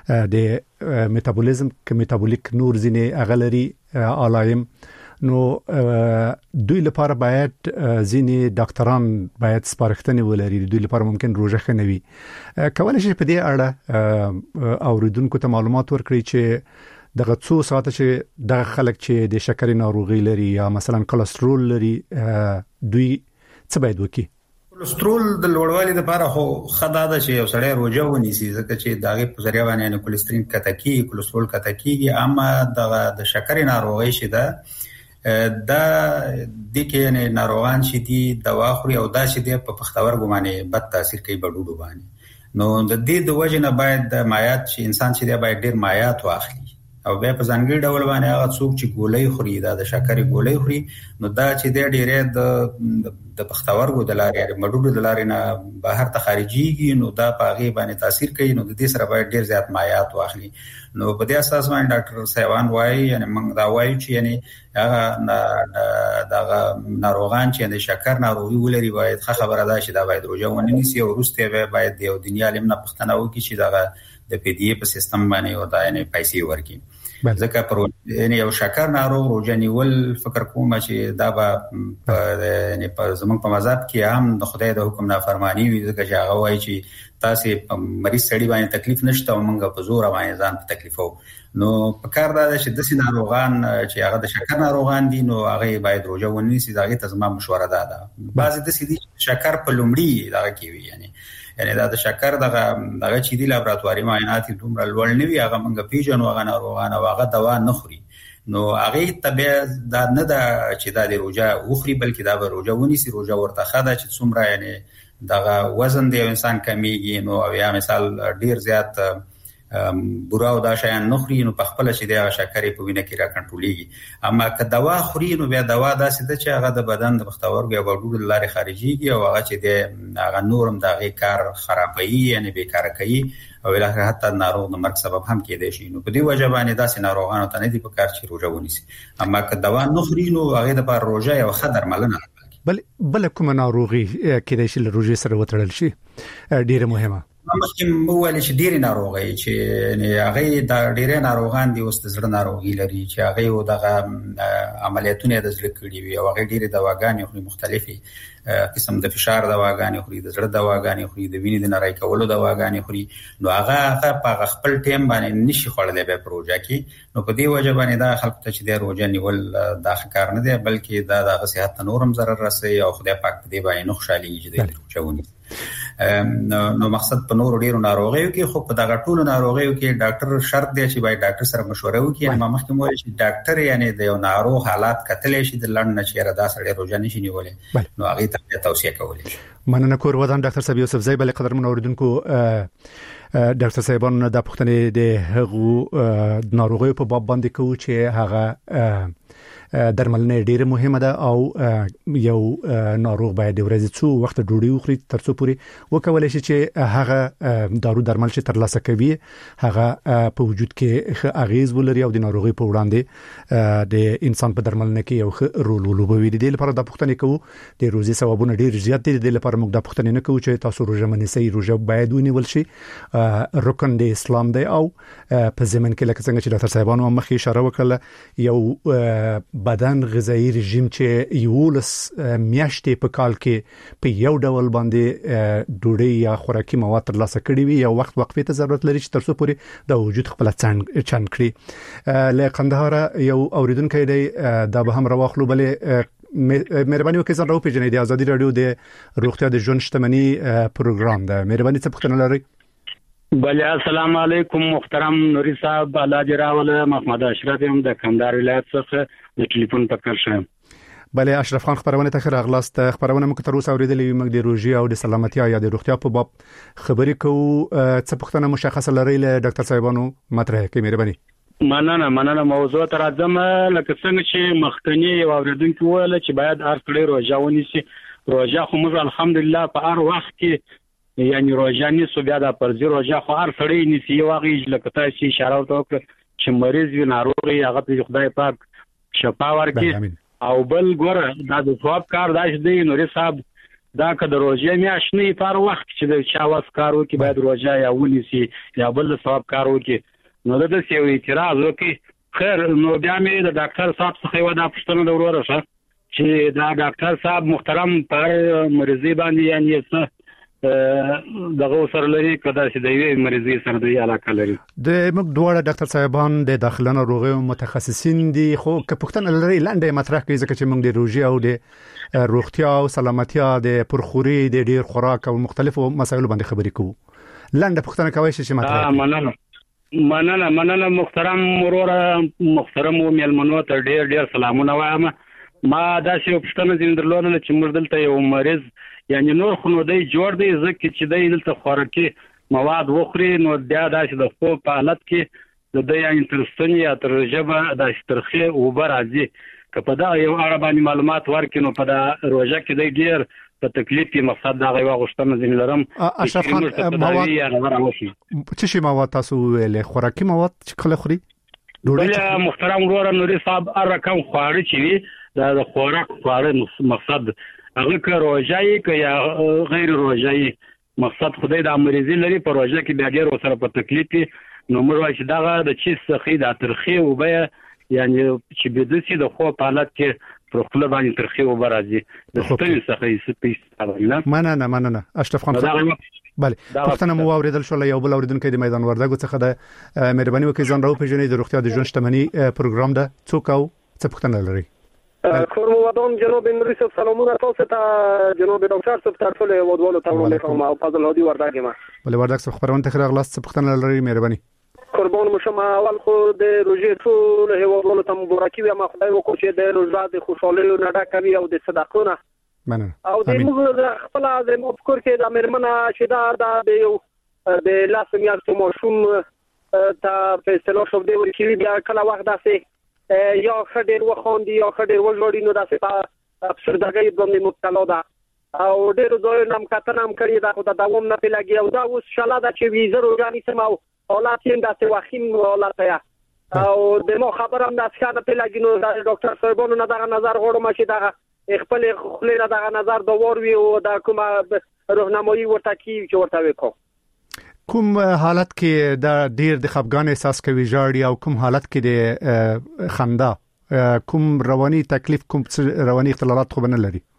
[SPEAKER 1] د میتابولیزم کې میتابولیک نور ځینې اغلري علایم، نو دوی لپاره باید ځینې ډاکټران باید سپارښتنې ولري. دوی لپاره ممکن روزه خنوي. کولای شي په دې اړه اوریدونکو ته معلومات ورکړي چې دغه څو ساعت چې دغه خلک چې د شکر ناروغي لري یا مثلا کلسترول لري دوی څه باید وکړي؟
[SPEAKER 4] کلسترول د لوړوالي لپاره خو خدا ده چې یو سړی روزه ونیسي، ځکه چې داغه په ذریعہ باندې نه کلسترول کتکی کلسترول کتکی اما د شکر ناروغي شته دا د کې ناروغان شي دي دوا خوري او دا شي دي په پختورګو باندې بد تاثیر کوي بډوډو باندې. نو د دې د وجه نه باید د مایات چې انسان چې دی باید ډیر مایات واخلي او بیا په ځانګړي ډول باندې هغه څوک چې ګولۍ خوري دا د شکرې ګولۍ خوري نو دا چې د ډیره د د پختورګو د لارې مډوډو د لارې نه بهر ته خارجيږي نو دا په هغه باندې تاثیر کوي. نو د دې سره باید ډیر زیات مایات واخلي. نو په دې اساس باندې ډاکټر صاحبان وایي یعنی موږ دا وایو چې یعنی هغه دا ناروغان چې د شکر ناروغي ولري باید خبره ده چې دا باید روزه ونیسي او وروسته باید د دنیا لمنه پښتنه وکړي چې دا د پی ډی ای په سیستم باندې او دا یعنی پیسې ورکړي. ځکه پر یعنی یو شکر ناروغ روزه نیول فکر کوم چې دا به یعنی په زمونږ په مذهب کې هم د خدای د حکم نافرمانی وي، ځکه چې هغه وایي چې تاسو په مریض سړي باندې تکلیف نشته او موږ په زور باندې ځان په تکلیفو. نو په کار دا چې د سي ناروغان چې هغه د شکر ناروغان دي نو هغه باید روزه ونیسي. دا غي تزما مشوره ده. بعضی د سي شکر په لومړی دا کوي یعنی یعنی دا د شکر دغه دغه چې دی لابراتواري معاینات دومره لوړ نه وي هغه موږ پیژنو هغه ناروغان او هغه دوا نه خوري. نو هغه تبع دا نه دا چې دا د روزه وخوري بلکې دا به روزه ونیسي. روزه ورته خاده چې څومره یعنی دغه وزن دی انسان کمیږي نو او یا مثال ډیر زیات بورا او دا شیان نه خوري نو په خپل چې د شکرې په وینه کې را کنټرولېږي. اما که دوا خوري نو بیا دوا داسې ده چې هغه د بدن د پښتورګو او وډوډو لارې خارجيږي او هغه چې د هغه نورم د هغه کار خرابوي یعنی بیکاره کوي او الهغه حتی ناروغ د مرګ سبب هم کېدای شي. نو په دې وجه باندې داسې ناروغانو ته نه دي په کار چې روزه ونیسي. اما که دوا نه خوري نو هغه د پر روزه یو خطر ملنه
[SPEAKER 1] بل بل کوم ناروغي کېدای شي له روزه سره وتړل شي ډیره مهمه.
[SPEAKER 4] مخکې مو ویل چې ډېری ناروغي چې هغه د ډېری ناروغان دي اوس د زړه ناروغي لري چې هغه یو دغه عملیاتونه د زړه کړي وي او هغه ډېری دواګانې خوري مختلفي قسم د فشار دواګانې خوري د زړه دواګانې خوري د وینې د نری کولو دواګانې خوري. نو هغه هغه په خپل ټیم باندې نشي خورلې به پروژه کې. نو په دې وجه باندې دا خلک ته چې د روزه نیول دا کار نه دی بلکې دا د صحت ته نورم ضرر رسوي او خدای پاک په دې باندې نه خوشالي چې د روزه ونی. نو مقصد په نورو ډیرو ناروغیو کې خو په دغه ټولو ناروغیو کې ډاکټر شرط دی چې باید ډاکټر سره مشوره وکړي. ما مخکې مو ویل چې ډاکټر یعنی د یو ناروغ حالات کتلې شي د لړن نشي را داسې روزه نشي نیولې نو هغه ته توصیه کولې.
[SPEAKER 1] مننه کور ودان ډاکټر صاحب یوسف زی. بل قدر من اوریدونکو ډاکټر صاحبان د پښتنې د هغو ناروغیو په باب باندې کوي چې هغه درملنه ډیره مهمه ده او یو ناروغ باید د ورځې څو وخت ډوډۍ وخوري ترڅو پوري وکولای شي چې هغه دارو درمل چې ترلاسه کوي هغه په وجود کې اغیز ولري او د ناروغي په وړاندې د انسان په درملنه کې یو رول ولوبوي. د دې لپاره د پښتنې کوي د روزي ثوابونه ډیر زیات دي. د دې لپاره لپاره موږ د پښتنې نه کوو چې تاسو روزه منسي روزه باید ونیول شي رکن د اسلام دی او په زمن کې لکه څنګه چې ډاکټر صاحبانو مخې اشاره وکړه یو بدن غذایی رژیم چې یولس میاشتې په کال کې په یو ډول باندې ډوډۍ یا خوراکي مواد ترلاسه کړي وي یو وخت وقفه ته ضرورت لري چې ترڅو پورې د وجود خپل څنګ چن کړي له قندهار یو اوریدونکو دی دا به هم راوخلو بلې مهرباني وکړئ زه راو پیژنې د ازادي رادیو د روغتیا د ژوند شتمنۍ پروګرام ده مهرباني څه پوښتنه لرئ
[SPEAKER 8] بله السلام علیکم محترم نوري صاحب الله دې راوله محمد اشرف یم د کندهار ولایت څخه د ټلیفون په کار شم
[SPEAKER 1] بله اشرف خان خبرونه ته خیر اغلاست خبرونه مو تر اوسه اوریدلې موږ د روژې او د سلامتیا یا د روغتیا په باب خبرې کوو څه پوښتنه مشخصه لرئ له ډاکټر صاحبانو مطرح کړئ مهرباني
[SPEAKER 8] مننه مننه موضوع تر اعظم لکه څنګه چې مخکنی یو اوریدونکو ویل چې باید هر کله روژه ونیسي روژه خو موږ الحمدلله په هر وخت کې یعنی روژه نیسو بیا د پرځي روژه خو هر سړی نیسي یو هغه لکه تاسو اشاره وکړه چې مریض وي ناروغ هغه په خدای پاک شفا ورکړي او بل ګوره دا د ثواب کار دا چې دی نوري صاحب دا که د روژې میاشتې په هر وخت چې د چا واس کار وکړي باید روژه یا ونیسي یا بل ثواب کار وکړي نو د څه یو اعتراض وکړي خیر نو بیا مې د ډاکټر صاحب څخه یو دا پوښتنه د وروره شه چې دا ډاکټر صاحب محترم پر مریضي باندې یعنی څه دغه سره لري کدا چې د یوې مریضي سره د علاقه لري
[SPEAKER 1] د موږ دوه ډاکټر صاحبان د داخله ناروغیو متخصصین دي خو که پوښتنه لري لاندې مطرح کوي ځکه چې موږ د روژې او د روغتیا او سلامتیا د پرخوري د ډیر خوراک او مختلفو مسایلو باندې خبرې کوو لاندې پوښتنه کوي چې مطرح
[SPEAKER 8] اه مننه مننه مننه محترم مرور محترم میلمنو ته ډیر ډیر سلامونه وایم ما دا چې پوښتنه زیندرلونه چې موږ دلته یو مریض یعنی نور خو نو دی جوړ دی ځکه چې دی دلته خوراکي مواد وخوري نو بیا دا چې د خو په حالت کې د دې یعنی ترستنی یا ترجمه د ترخی او برازي که په دا یو اړه باندې معلومات ورکړو په دا روزه کې دی ډیر په تکلیف کې مقصد دا غوا غوښتنه زین لرم
[SPEAKER 1] اشرف خان مواد څه شي مواد تاسو له خوراکي مواد چې کله خوري
[SPEAKER 8] ډوډۍ محترم ورور نوري صاحب هر رقم خواړه چې وي دا د خوراک خواړه مقصد هغه که روژه‌ای که یا غیر روژه‌ای مقصد خدای د مریضي لري په روژه کې بیا ډیر سره په تکلیف نو موږ وایي چې دا د چی سخی د ترخی او به یعنی چې بدسي د خو په حالت کې پر خپل باندې ترخی او برازي د ستړي سخی سپیس
[SPEAKER 1] نه نه نه نه اشرف خان بله پښتنه مو اوریدل شو یو بل اوریدونکو د میدان وردګو څخه د مهرباني وکړئ ځان راو پیژنې د روغتیا د ژوند شتمنۍ پروګرام ده څوک او څه پښتنه لري
[SPEAKER 6] خورمو ودان جناب نوری صاحب سلامونه تاسو ته جناب ډاکټر صاحب تر ټولو ودوالو ته علیکم او فضل هادي وردګ ما
[SPEAKER 1] بله وردګ صاحب خبرونه ته خیر اغلاس څه پښتنه لري مهرباني
[SPEAKER 6] قربان مشم اول خو د روزې ټول هیوادونو ته مبارکي وایم خدای وکړي چې د روزه د خوشحالۍ او نډه کوي او د صدقونه
[SPEAKER 1] مننه
[SPEAKER 6] او د موږ خپل د مفکر کې د مرمنه چې دا د یو د لاس میاشتو ماشوم ته په اصطلاح شو دی ورکړي بیا کله وخت داسې یا خډیر وخوندي یا خډیر وژوړي نو داسې په افسردګۍ باندې مبتلا ده او ډېر ځای نام کتنه هم کړی دا خو د دوام نه پیلګي او دا اوس شاله ده چې ویزه روزاني سم او حالات یې داسې واخیم حالات یا او د مو خبر هم داسې کار پیلګي نو د ډاکټر صاحبونو نه دغه نظر غوړم چې دغه خپل خپل دغه نظر دوار وی او د کومه راهنمایي ورته کی چې ورته وکړو
[SPEAKER 1] کوم حالت کې دا ډیر د خپګان احساس کوي ژاړي او کوم حالت کې د خندا کوم رواني تکلیف کوم رواني اختلالات خو نه لري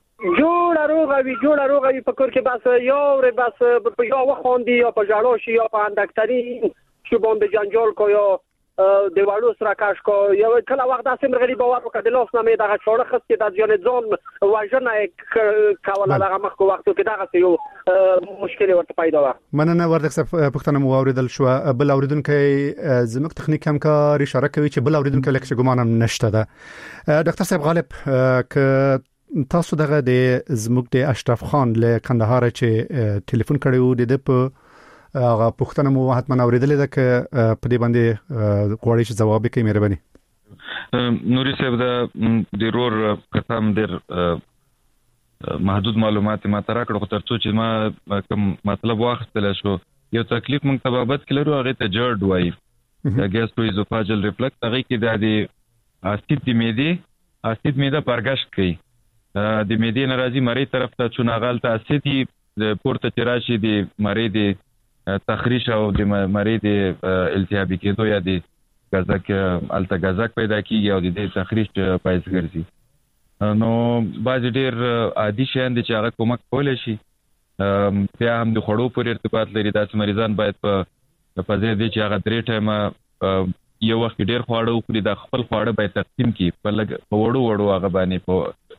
[SPEAKER 6] جوړ روغه وی جوړ روغه وی په کور کې بس یو ور بس په یو وخوندي یا په ژړو شي یا په اندکتري شو باندې جنجال کو یا د وړو سره کاش کو یو کله وخت داسې مرغلي باور وکړ د لاس نامې دغه چوره خست کې د ځان ځان واژنه کوله دغه مخ کو وخت کې دغه یو مشکل ورته پیدا و
[SPEAKER 1] مننه وردګ صاحب پښتنه مو اوریدل شو بل اوریدونکو زموږ تخنیک همکار اشاره کوي چې بل اوریدونکو لکه ګمان نشته ده ډاکټر صاحب غالب ک تاسو دغه د زموږ د اشرف خان له کندهار چې ټلیفون کړو د په هغه پښتنه مو حتما اوریدل ده ک په دې باندې غواړي چې جواب وکړي مهرباني
[SPEAKER 5] نوري صاحب دا ضرور کتم در محدود معلومات ما ترا کړو ترڅو چې ما کوم مطلب واخستل شو یو تکلیف موږ تبابت کړو هغه ته جرد وایي دا ګیسټروایزوفاجل ریفلکس هغه کې د اسید معده اسید معده پرګشت کوي د معدې ناراضي مری طرف ته چونغال ته اسيتي د پورته چراشي د مری د تخریش او د مری د التهابي کېدو یا د غزاک الته غزاک پیدا کیږي او د دې تخریش پایز ګرځي. نو باز ډیر عادي شیان دي چې هغه کومک کولای شي. بیا هم د خړو پر ارتباط لري. داسې مریضان باید په په ځای دي چې هغه درې ټایمه یو وخت ډیر خواړه وکړي، د خپل خواړه باید تقسیم کړي په لږ په وړو وړو هغه باندې په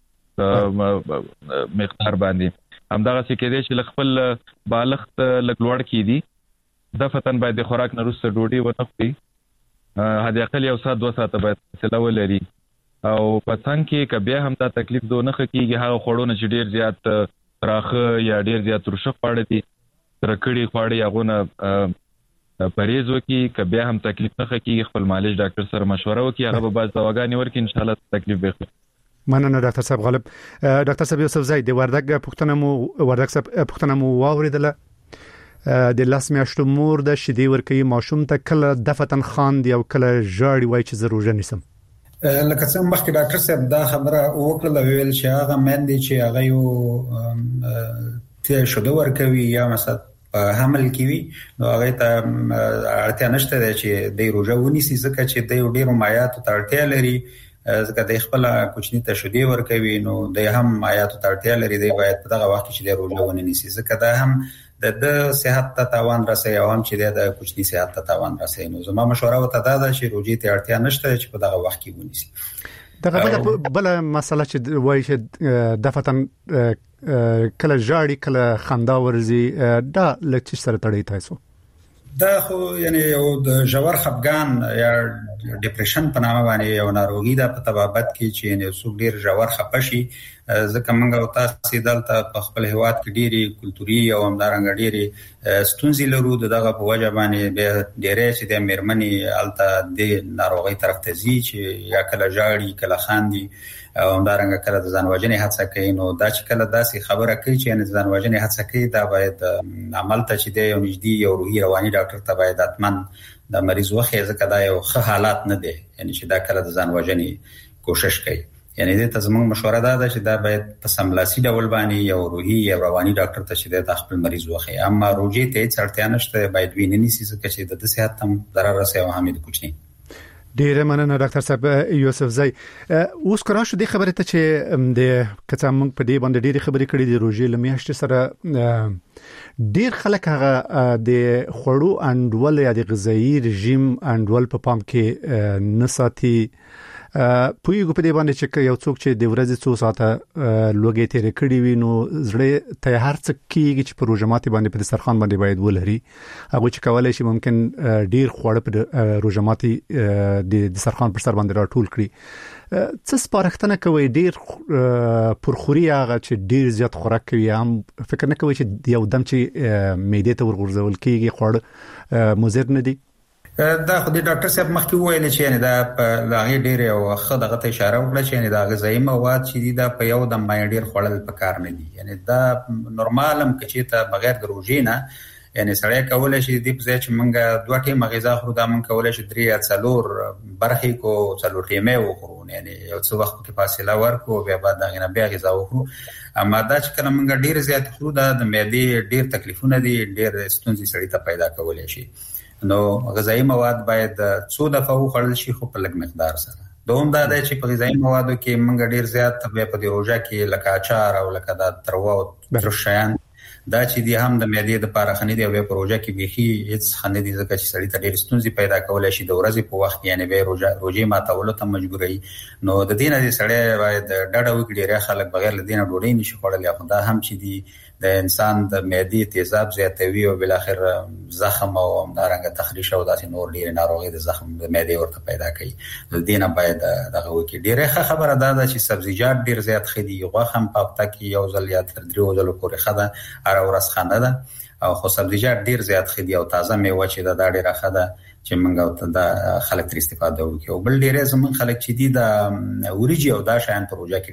[SPEAKER 5] مقدار باندې. همدغه څه کې دي چې خپل بالغ لږ لوړ کړي د فتن باید د خوراک نه وروسته ډوډۍ ونه خوري. هدا اقل یو ساعت دوه ساعت باید فاصله ولري. او په څنګه کې کبه هم دا تکلیف دونه خکېږي هغه خورونه چې ډیر زیات تراخه یا ډیر زیات ترشه خواړه دي ترکړي خواړه یغونه پریز وکي کبه هم تکلیف نه خکېږي خپل مالج ډاکټر سره مشوره وکي هغه به باز دواګانې ورکړي ان شاء الله تکلیف به خیر.
[SPEAKER 1] مننه ډاکټر صاحب غالب. ډاکټر صاحب یوسف زئی د وردګ پښتنه مو وردګ صاحب پښتنه مو واوریدله د لاس میاشتو مور د شیدې ورکي ماشوم ته کله دفتن خاند یو کله ژاړي وای چې ضروري نسم.
[SPEAKER 4] لکه څنګه مخکې ډاکټر صاحب دا خبره وکړه ویل چې هغه مندي چې هغه یو ته شوده ورکوي یا مثلا حمل کوي نو هغه ته اړتیا نشته چې د روزه ونیسي ځکه چې د ډیرو مایعات ته اړتیا لري. ځکه د خپل کوچنی ته شوده ورکوي نو د هم مایعات ته اړتیا لري. دی باید په دغه وخت کې د روزه ونیسي ځکه دا هم د د صحت ته تاوان رسي او هم چې د کوچنی صحت ته تاوان رسي. نو زما مشوره وته دا ده چې روزي ته اړتیا نشته چې په دغه وخت کې ونیسي.
[SPEAKER 1] دغه بل بل مسله چې وایي چې د فتن کله جاړي کله خندا ورزي دا لکه سره تړي تاسو
[SPEAKER 4] دا خو یعنی یو د جوړ خفګان یا ډیپریشن په نامه باندې یو ناروغي ده په طبابت کې چې یعنی څوک ډیر جوړ خپشي. ځکه موږ او تاسو دلته په خپل هیواد کې ډيري کلتوري او همدارنګ ډيري ستونزې لرو. دغه په وجه باندې ډېرې چې د مېرمنې الته د ناروغي طرف ته ځي چې یا کله جاړي کله خاندي او همدارنګ کله د ځان وژنې هڅه کوي. نو دا چې کله داسې خبره کوي چې د ځان وژنې هڅه کوي دا باید عمل ته چې د یو نږدې یو روحي رواني ډاکټر ته باید اتمن د مریض وخت ځکه دا یو ښه حالات نه دی یعنی چې دا کله د ځان وژنې کوشش کوي. یعنی د تزمن مشوره ده چې دا باید په سملاسي ډول باندې یو روحي یا رواني ډاکټر ته چې د خپل مریض وخی. اما روجي ته څړتیا نشته باید وینې سي ځکه چې د صحت هم ضرر رسي او هم د کوچني.
[SPEAKER 1] ډیره مننه ډاکټر صاحب یوسف زئی. اوس کرا شو د خبره ته چې د کته موږ په دې باندې ډیره خبرې کړې د روجي لمیاشت سره ډیر خلک هغه د خړو انډول یا د غذایی رژیم انډول په پام کې نساتي. پویګو په دې باندې چې یو څوک چې د ورځې څو ساعته لوګي تیر کړی وي نو زړه ته هر څه کیږي چې په روزماتي باندې په سرخان باندې باید ولري. هغه چې کولای شي ممکن ډیر خوړ په روزماتي د سرخان پر سر باندې راټول کړي. څه سپارښتنه کوي ډیر پرخوري هغه چې ډیر زیات خوراک کوي هم فکر نه کوي چې یو دم چې معده ته ورغورځول کیږي خوړ مضر نه دي.
[SPEAKER 4] دا خو د ډاکټر صاحب مخکې وویل چې یعنی دا په لاغي ډېر او خدای غته اشاره وکړه چې یعنی دا غذایی مواد چې دا په یو دم باندې ډېر خوړل پکار نه دي. یعنی دا نورمالم کې ته بغیر د روزي نه یعنی سړی کولای شي د دې چې مونږ دوه ټیمه غذا خورو دا مونږ کولای شي درې یا څلور برخې کو څلور ټیمه وخورو یعنی یو څو وخت کې فاصله ورکو بیا بعد دغه بیا غذا وخورو. اما دا چې کله مونږ ډېر زیات خورو دا د معدې ډېر تکلیفونه دي ډېر ستونزې سړی ته پیدا کولای شي. نو غذایی مواد باید څو دفعه وخوړل شي خو په لږ مقدار سره. دوم دا دی چې په غذایی موادو کې موږ ډیر زیات په دې روزه کې لکه اچار او لکه دا تروا او ترشیان دا چې دی هم د معدې د لپاره خنې دی او په روزه کې بيخي هیڅ خنې دي ځکه چې سړی ته ډیر ستونزې پیدا کولای شي د ورځې په وخت یعنی به روزه روزه ماتول ته مجبوري. نو د دینه دي سړی باید ډډه وکړي ډیر خلک بغیر له دینه ډوډۍ نشي خوړل. یا دا هم چې دی د انسان د معدې تیزاب زیاتوي او بل اخر زخم او همدارنګه تخریش او داسې نور ډیر ناروغي د زخم د معدې ورته پیدا کوي. د دینه باید دغه وکړي. ډیره خبره ده چې سبزیجات ډیر زیات خدي غوښه هم پاپتا کې یو ځل یا تر درې ځله پورې خده هر ورځ خنده ده او خو سبزیجات ډیر زیات خدي او تازه میوه چې دا ډیره خده چې موږ د خلک تر استفاده وکړو. بل ډیره زمون خلک چې دي د اوریجی او دا شان پروژه کې ډیر خوري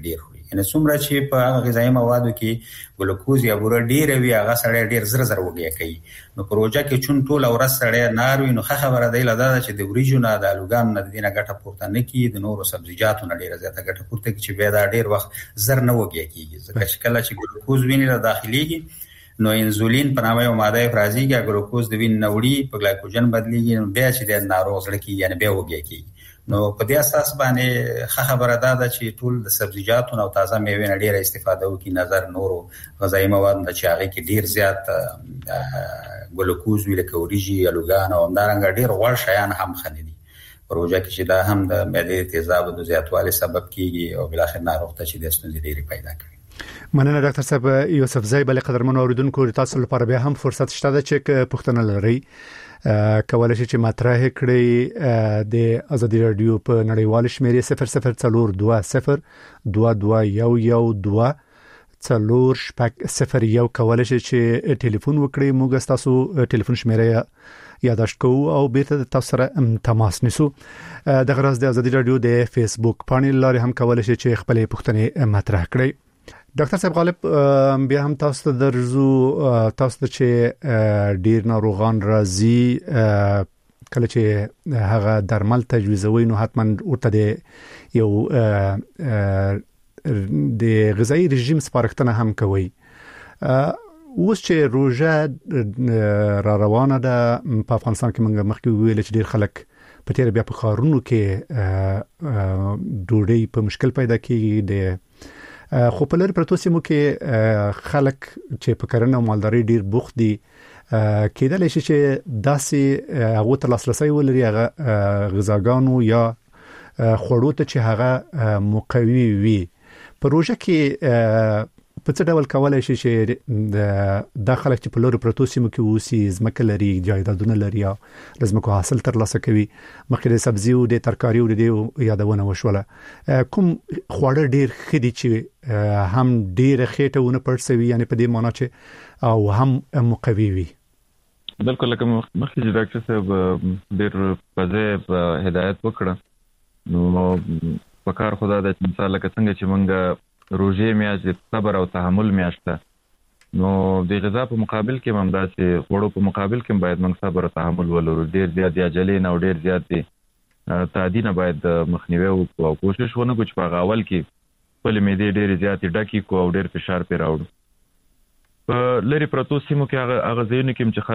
[SPEAKER 4] یعنی څومره چې په هغه غذایی موادو کې ګلوکوز یا بوره ډیر وي هغه سړی ډیر زر زر وږی کوي. نو پروژه کې چون ټول ورځ سړی نار وي نو ښه خبره دی لدا چې د وریجو نه د الوګان نه دینه ګټه پورته نه کی د نورو سبزیجاتو نه ډیره زیاته ګټه پورته کی چې بیا دا ډیر وخت زر نه وږی کیږي. ځکه چې کله چې ګلوکوز ویني له داخليږي نو انسولین په نامه یو ماده افرازي کې ګلوکوز د وین نوړي په ګلایکوجن بدلیږي نو بیا چې د ناروغ زړه کې یعنی بیا وږی کیږي. نو په دې اساس باندې ښه خبره ده چې ټول د سبزیجاتو او تازه میوې نه ډیره استفاده وکړي نظر نورو غذایی مواد نه چې هغه کې ډیر زیات ګلوکوز ویل کوریږي الوګان او همدارنګه ډیر غوړ شیان هم خندي پروژه کې چې دا هم د معدې تیزاب د زیاتوالي سبب کیږي او بل اخر ناروغ ته چې د ستونزې ډیره پیدا کوي.
[SPEAKER 1] مننه ډاکټر صاحب یوسف زئی بل قدرمن اوریدونکو تاسو لپاره به هم فرصت شته چې پښتنه لري کولای شي چې مطرح کړئ د ازادي رادیو په نړیوال شمیرې صفر صفر څلور دوه صفر دوه دوه یو یو دوه څلور شپږ صفر یو کولای شي چې ټلیفون وکړئ موږ تاسو ټلیفون شمیره یاداشت کوو او بیرته تاسو سره تماس نیسو. د غرض د ازادي رادیو د فیسبوک باندې لاري هم کولای شي چې خپل پښتنې مطرح کړئ. ډاکټر صاحب غالب بیا هم تاسو ته درزو تاسو چې ډیر ناروغان راځي کله چې هغه درمل تجویزوي نو حتما ورته یو د غذایی رژیم سپارښتنه هم کوي. اوس چې روزه را روانه ده په افغانستان کې موږ مخکې ویل چې ډیر خلک په تیر بیا په خارونو کې ډوډۍ په مشکل پیدا کیږي. د خو په لری پروتو سیمو کې خلک چې په کرنه او مالداري ډیر بوخت دي کېدل شي چې داسې هغه تر لاسرسي ولري هغه غذاګانو یا خوړو ته چې هغه مقوي وي. پروژه کې په څه ډول کولای شي چې د داخله چې په لوري پروتو سیمو کې وسی زمکه لري جایدادونه لري یا لازمکو حاصل تر لاسه کوي مخکې د سبزی او د ترکاری او د یادونه وشوله کوم خواړه ډیر خدي چې هم ډیر خېټهونه پړسوي یعنی په دې معنی چې او هم مقوي وي.
[SPEAKER 5] بالکل لکه مخکې چې ډاکټر صاحب ډیر په هدایت وکړه نو په کار خدا د مثال لکه څنګه چې مونږ روزه میاشت صبر او تحمل میاشت نو د غذا په مقابل کې هم داسې وړو په مقابل کې باید موږ صبر او تحمل ولرو. ډیر زیات یا جلې نه ډیر زیات دي تعدی نه باید مخنیوي او کوشش ونه کوو چې په اول کې خپل معدې ډیر زیات ډکی کو او ډیر فشار پې راوړو. په لری پروتو سیمو کې هغه هغه ځایونه کې چې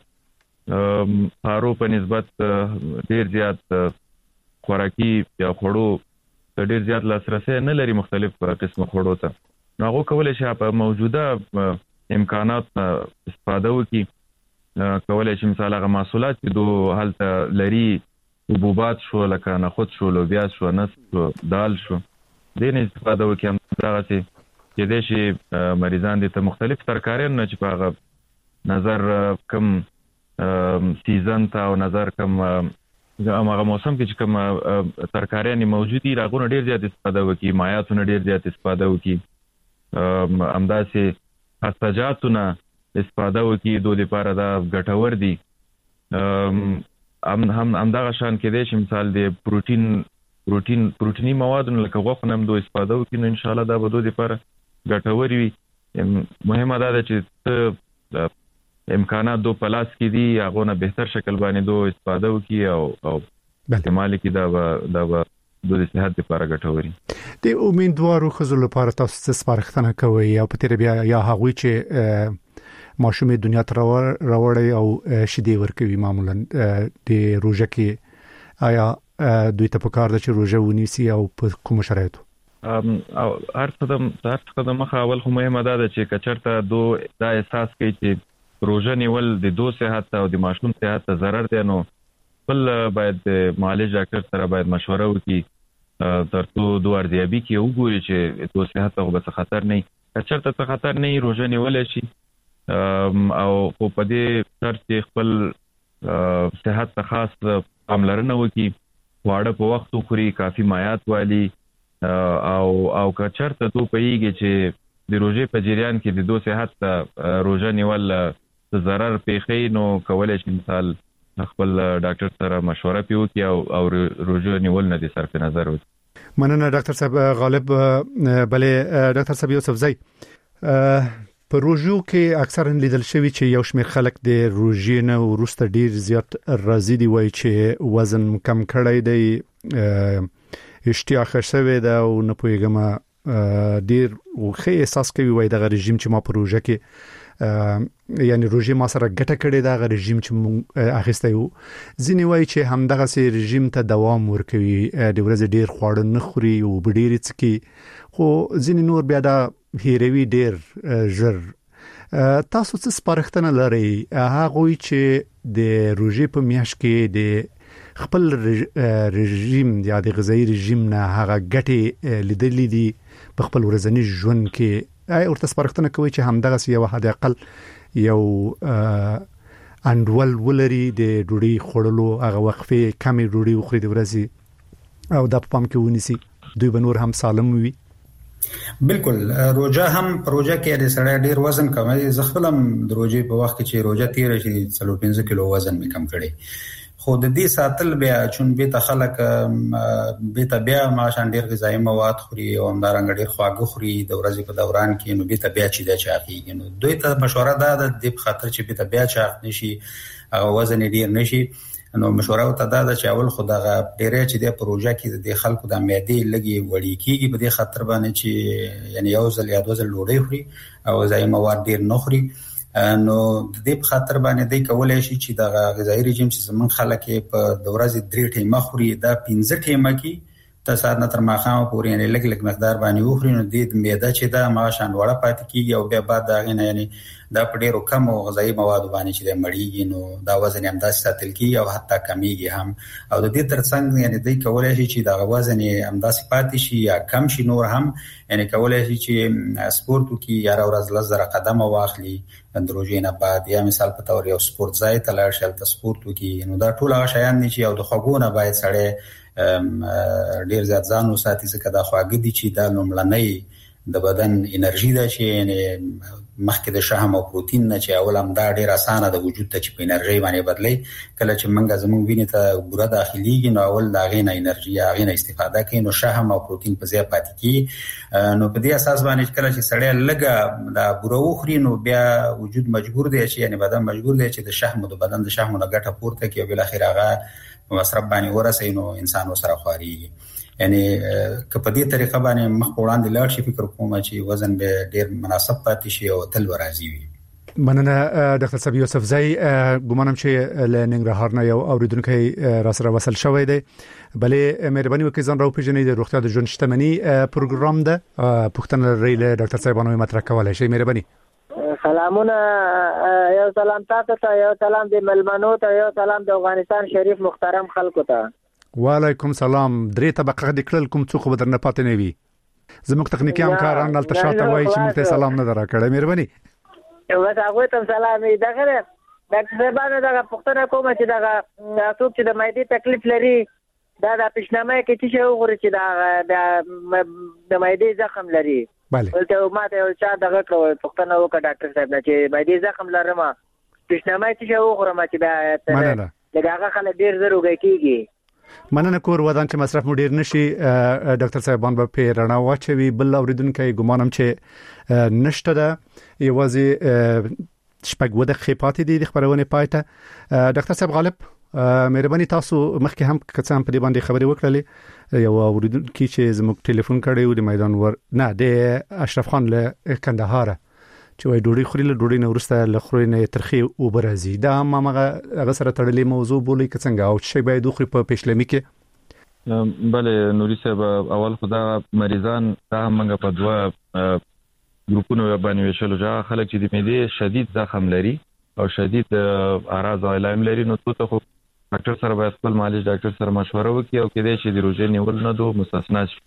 [SPEAKER 5] خلک هارو په نسبت ډیر زیات خوراکي یا خوړو ډیر زیات لاسرسي نه لري مختلف قسمه خوړو ته نو هغه کولای شي په موجوده امکانات استفاده وکړي. کولای شي مثال هغه محصولات چې دوه حالت لري حبوبات شو لکه نخود شو لوبیا شو نس شو دال شو دین استفاده وکړي. هم دغه چې د شي مریضان دي ته مختلف ترکاریان نه چې په هغه نظر کم سیزن ته او نظر کم هغه موسم کې چې کوم ترکاریان موجودي راغونه ډیر زیات استفاده وکړي مایعاتونه ډیر زیات استفاده وکړي همداسې خستجاتونه استفاده وکړي دوی لپاره دا ګټور دي. هم هم همدغه شان کې د مثال د پروتین پروتین پروتینی موادونو لکه غوښه هم دوی استفاده وکړي نو ان شاء الله دا به دوی لپاره ګټور وي. مهمه ده چې امکانات دو پلاس کې دي هغه نه بهتر شکل باندې دو استفاده وکي او او استعمال کې دا دا د صحت لپاره ګټوري.
[SPEAKER 1] د امیدوارو خزو لپاره تاسو څه سپارښتنه کوي او په تیر بیا یا هغوی چې ماشومې دنیا ته راوړي او شیدې ورکوي معمولا د روزه کې آیا دوی ته پکار ده چې روزه ونیسي او په کوم شرایطو
[SPEAKER 5] او هر قدم هر قدم مخه اول خو مهمه ده چې کچرته دو دا احساس کوي چې روزه نیول د دو صحت او د ماشوم صحت ته ضرر دی نو بل باید معالج ډاکټر سره باید مشوره وکړي ترڅو دوه ارزیابي کې وګوري چې دو صحت ته به خطر نه کچرته ته خطر نه روزه نیول شي او په دې شرط چې خپل صحت ته خاص پاملرنه وکړي واړه په وخت خوري کافي مایعات والی او او کچرته تو پیږي چې د روزه په جریان کې د دو صحت ته روزه نیول ضرر پیښې نو کولای شي مثال خپل ډاکټر سره مشوره پیو کی او او روزه نیول نه دي صرف نظر وکړي.
[SPEAKER 1] مننه ډاکټر صاحب غالب. بلې ډاکټر صاحب یوسفزئی په روژو کې اکثرا لیدل شوی چې یو شمېر خلک د روژې نه وروسته ډیر زیات راضي دي وایي چې وزن کم کړی دی، اشتها خشوي ده او نه پوهیږم ډیر خو احساس کوي وایي د رژیم چې ما په روژه کې یعنی روژه ما سره ګټه کړې ده، غ رژیم چې اخیسته یو ځینی وایي چې همدغه سي رژیم ته دوام ورکوي، د ورځې ډیر خواړه نه خوري او بډیر څکی، خو ځینی نور بیا دا هیروي ډیر ژر. تاسو څه سپارښتنه لرئ هغه چې د روژې په میاشت کې د خپل رژیم یا د غذایی رژیم نه هغه ګټې لیدلې دي په خپل ورځني ژوند کې؟ آی ورته سپارښتنه کوي چې همدغه یو حد اقل یو انډول ولري د ډوډۍ خورلو هغه وقفه کمی ډوډۍ وخوري د ورځې او د پام کې ونیسي، دوی به نور هم سالم وي.
[SPEAKER 4] بالکل روزه هم پروژه کې د سړی ډیر وزن کموي. زه خپل هم د روزې په وخت کې چې روزه تیر شي څلور پنځه کیلو وزن می کم کړي، خو د دې ساتل بیا چون به ته خلک به ته بیا ماشان ډیر غذایی مواد خوري او همدارنګ ډیر خواږه خوري د ورځې په دوران کې، نو به ته بیا چې دا چاقيږي. نو دوی ته مشوره ده د خاطر چې به ته بیا چاق نشي او وزن ډیر نشي، نو مشوره ته دا ده چې اول خدغه ډیره چې د پروژه کې د خلکو د معدې لګي وړي کیږي په دې خاطر باندې چې یعنی یو ځل یا دوه ځل ډوډۍ خوري او غذایی مواد ډیر نه خوري. نو د دې په خاطر باندې د کولای شي چې د غذایی رژیم چې زمون خلک په د ورځې درې ټیمه خوري دا پنځه ټیمه کې تاسو نه تر ماخام پورې یعنی لګ لګ مقدار باندې وخوري، نو د معده چې دا ماشان وړه پاتې کیږي او بیا بعد دا غنه یعنی دا په ډیرو کم غذایی مواد باندې چې د مړیږي، نو دا وزن هم داسې ساتل کیږي او حتی کمیږي هم. او د دې ترڅنګ یعنی د کولای شي چې دا وزن هم داسې پاتې شي یا کم شي نور هم، یعنی کولای شي چې سپورت وکړي یا ورځ لزر قدم واخلي د روزې نه بعد، یا مثال په تور یو سپورت ځای ته لاړ شي ته سپورت وکړي. نو دا ټول هغه شیان دي چې او د خوګونه باید سړی ډیر زیات ځان وساتي، ځکه دا خواږه دي چې دا لومړنۍ د بدن انرژي ده چې یعنی مخکې د شحم او پروتین نه چې اول هم دا ډیر اسانه د وجود ته چې په انرژي باندې بدلی، کله چې منګه زموږ وینې ته ګوره داخليږي نو اول دا غینه انرژي هغه نه استفاده کوي، نو شحم او پروتین په ځای پاتې کی. نو په دې اساس باندې کله چې سړی لګه دا ګوره وخوري نو بیا وجود مجبور دی چې یعنی بدن مجبور دی چې د شحم د بدن د شحم نه ګټه پورته کوي او بل اخر هغه مصرف باندې ورسې، نو انسان سره خوري. یعنی که په دې طریقه باندې مخ وړاندې لاړ شي فکر کوم چې وزن به ډیر مناسب پاتې شي او تل ورازي وي.
[SPEAKER 1] مننه ډاکټر صاحب یوسفزئی، ګومانم چې له ننګرهار نه یو اوریدونکو را سره وصل شوی دی. بلې مهرباني وکړئ ځان راو پیژنئ، د روغتیا د ژوند شتمنۍ پروګرام ده، پوښتنه لرئ له ډاکټر صاحبانو مطرح کولای شئ. مهرباني.
[SPEAKER 9] سلامونه، یو سلام تاسو ته، یو سلام د ملمنو ته، یو سلام د افغانستان شریف محترم خلکو ته. وعلیکم
[SPEAKER 1] سلام. درې طبقه د کړل کوم څوک بدر نه پاتې نه وي، زموږ تخنیکی همکاران دلته شاته وایي چې موږ ته سلام نه درکړی. مهرباني.
[SPEAKER 9] یو تاسو ته سلام دی غره ډاکټر صاحبانو دا پوښتنه کوم چې دا څوک چې د معدې تکلیف لري دا د پښنامه کې چې یو غوړي چې دا د معدې زخم لري،
[SPEAKER 1] بله
[SPEAKER 9] ولته ما ته چا دغه پوښتنه وکړه ډاکټر صاحب چې معدې زخم لرم پښنامه چې یو غوړم چې دا دغه خلک ډیر زر وګی کیږي.
[SPEAKER 1] مننه کور ودان چې مصرف مو ډیر نشي ډاکټر صاحبان به پیرنا واچوي. بل اوریدونکو ګمانم چې نشته ده یوازې شپږ وده خپاتې دي د خبرونه پاتې. ډاکټر صاحب غالب مهرباني تاسو مخکې هم کڅام په دې باندې خبرې وکړلې، یو اوریدونکو چې زموږ ټلیفون کړی و د میدان ور نه د اشرف خان له کندهار چې وای ډوډۍ خوري له ډوډۍ نه ورسته له خوري نه ترخی او برازي، دا هم هغه سره تړلې موضوع بولي که څنګه او شی باید خوري په پښلمی کې؟
[SPEAKER 5] بله نوري صاحب، اول خدا مریضان دا موږ په دوا ګروپونو باندې ویشلو، ځکه خلک چې د معدې شدید زخم لري او شدید اعراض او علائم لري، نو ته خو ډاکټر سره باید خپل معالج ډاکټر سره مشوره وکړي او کېدای شي د روزې نیول نه دو مستثنا شي.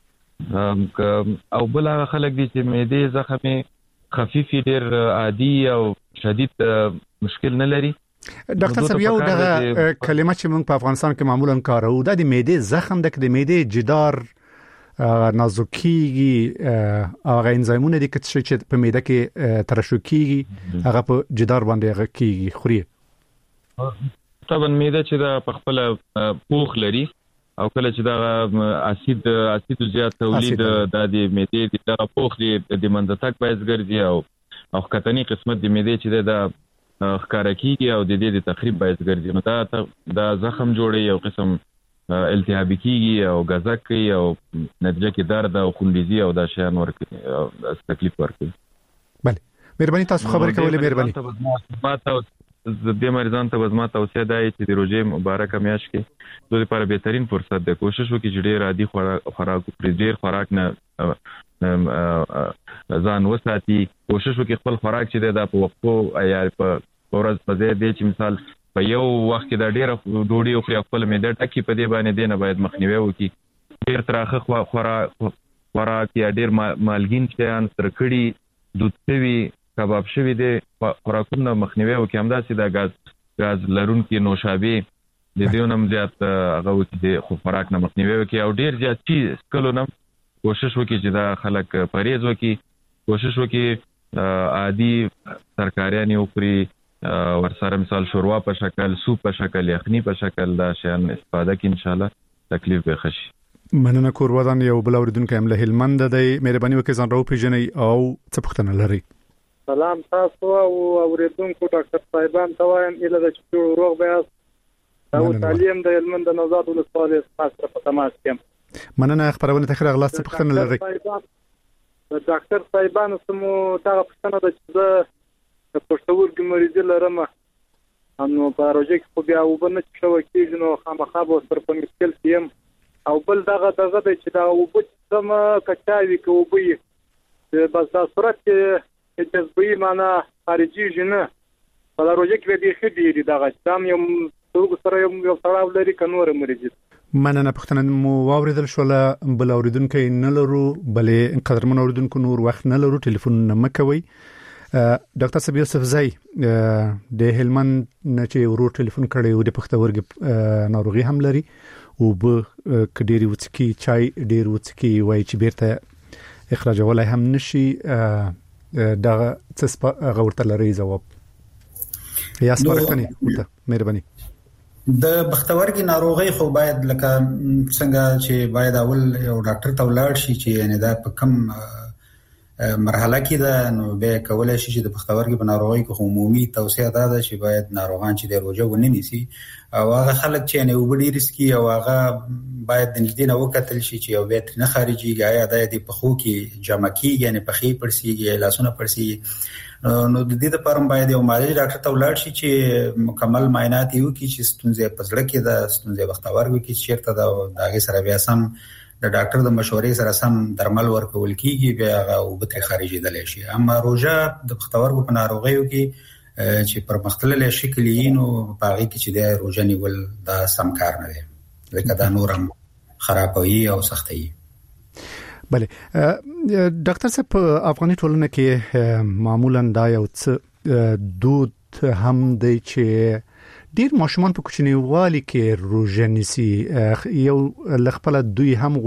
[SPEAKER 5] او بل هغه خلک دي چې معدې زخم خفیفی ډیر عادي او شدید مشکل نه لري.
[SPEAKER 1] ډاکټر صاحب یو دغه کلمه چې موږ په افغانستان کې معمولا کارو د معدې زخم د معدې جدار نازکیږي، هغه انزایمونه دي چې په معده کې ترشح کیږي هغه په جدار باندې هغه کیږي خوري.
[SPEAKER 5] طبعا معده چې د خپل پوخ لري او کله چې دا اسید اسید زیات تولید د دې معدې د پوخ د منځتک باعث ګرځي او او کتنی قسمت د معدې چې د خکارکیږي او د دې د تخریب باعث ګرځي نو دا دا زخم جوړي یو قسم التهابي کیږي او غزک کوي او نتیجه کې درد او خونریزي او دا شیان ورکوي او تکلیف ورکوي.
[SPEAKER 1] بله مهرباني تاسو خبرې کولې مهرباني
[SPEAKER 5] ما ته د دې مریضانو ته وزما توصیه ده چې د روزې مبارکه میاشت کې دوی لپاره بهترین فرصت ده کوشش وکړي چې ډېر عادي خوراک ډېر خوراک نه ځان وساتي کوشش وکړي خپل خوراک چې د په وختو یا په ورځ په ځای دی چې مثال په یو وخت کې د ډېر ډوډۍ او خپل معده ټکی په دې باندې دی نه باید مخنیوي وکړي ډېر تراخه خوراک خوراک یا ډېر مالګین شیان ترکړي دود شوي کباب شوی دی خوراکونه مخنیوي وکړي همداسې د غاز غاز لرونکي نوشابې د دې نوم زیات هغه وکړي خو خوراک نه مخنیوي وکړي او ډېر زیات چې سکلو نه کوشش وکړي چې دا خلک پرهیز وکړي کوشش وکړي عادي ترکاریان وکړي ورسره مثال شوروا په شکل سوپ په شکل یخني په شکل دا شیان استفاده کړي ان شاء الله تکلیف به خشي.
[SPEAKER 1] مننه کور ودان یو بل اوریدونکو هم له هلمند دی مهرباني وکړئ ځان راو پیژنئ او څه پوښتنه لرئ.
[SPEAKER 10] سلام تاسو او اوریدونکو ډاکټر صاحبان ته وایم اله د چې روغ بیاست او تعلیم د هلمند د نوزاد ولسوالۍ سره په تماس کې
[SPEAKER 1] مننه خبرونه ته خیر اغلاس څه پوښتنه لرئ.
[SPEAKER 10] د ډاکټر صاحبانو سمو تا پوښتنه ده چې زه د پښتورګي مریضي لرم نو په روزه کې خو بیا وبنه چې شو کېږي نو خامخا به سر په مشکل سیم او بل دغه دغه چې دا وبو سم کچاوي کې وبوي بس دا صورت چې جذبي معنا خارجي جنه په روزه کې به خې دی دغه تام یو څوک سره یو تړاو لري کنور مریضي.
[SPEAKER 1] مننه پښتنه مو واوریدل شو له بل اوریدونکو نه لرو بلې قدرمن اوریدونکو نور وخت نه لرو ټلیفون نه مکوي. ډاکټر صاحب یوسف زئی د هلمند نه چې ورو ټلیفون کړی و د پښتورګي ناروغي هم لري او به کډيري وڅکی چای ډیر وڅکی وای چې بیرته اخراج ولای هم نشي دا څه غوړته لري جواب یا سپارښتنه وته مهرباني.
[SPEAKER 4] د بختورګي ناروغي خو باید لکه څنګه چې باید اول یو ډاکټر ته ولاړ شي چې یعنی دا په کم مرحله کې ده نو به کولای شي چې د بختورګي په ناروغي کې عمومي توصیه ده چې باید ناروغان چې د روزه ونی نيسي او هغه خلک چې نه وبډي ریسکی او هغه باید د نږدې نه وکتل شي چې یو بیت نه خارجيږي یا د پخو کې جمع کیږي یعنی پخې پرسیږي لاسونه پرسیږي نو د دې لپاره باید یو مالي ډاکټر ته ولاړ شي چې مکمل معاینات یو کې چې ستونزې پزړه کې ده ستونزې بختورګي کې چیرته ده داغه سره بیا سم د ډاکټر د مشورې سره سم درمل ورکول کیږي بیا هغه وبته خارجي دلی شي. اما روزه د بختورګو په ناروغیو کې چې پر مختلفه شکل یې نو باغی کې چې د روزه نیول دا سم کار نه دی ځکه دا نورم خرابوي او سختي.
[SPEAKER 1] بله ډاکټر صاحب په افغاني ټولنه کې معمولا دا یو څه دود هم دی چې ډیر ماشومان په کوچنیوالي کې روزه نیسي یو لخپل دوی هم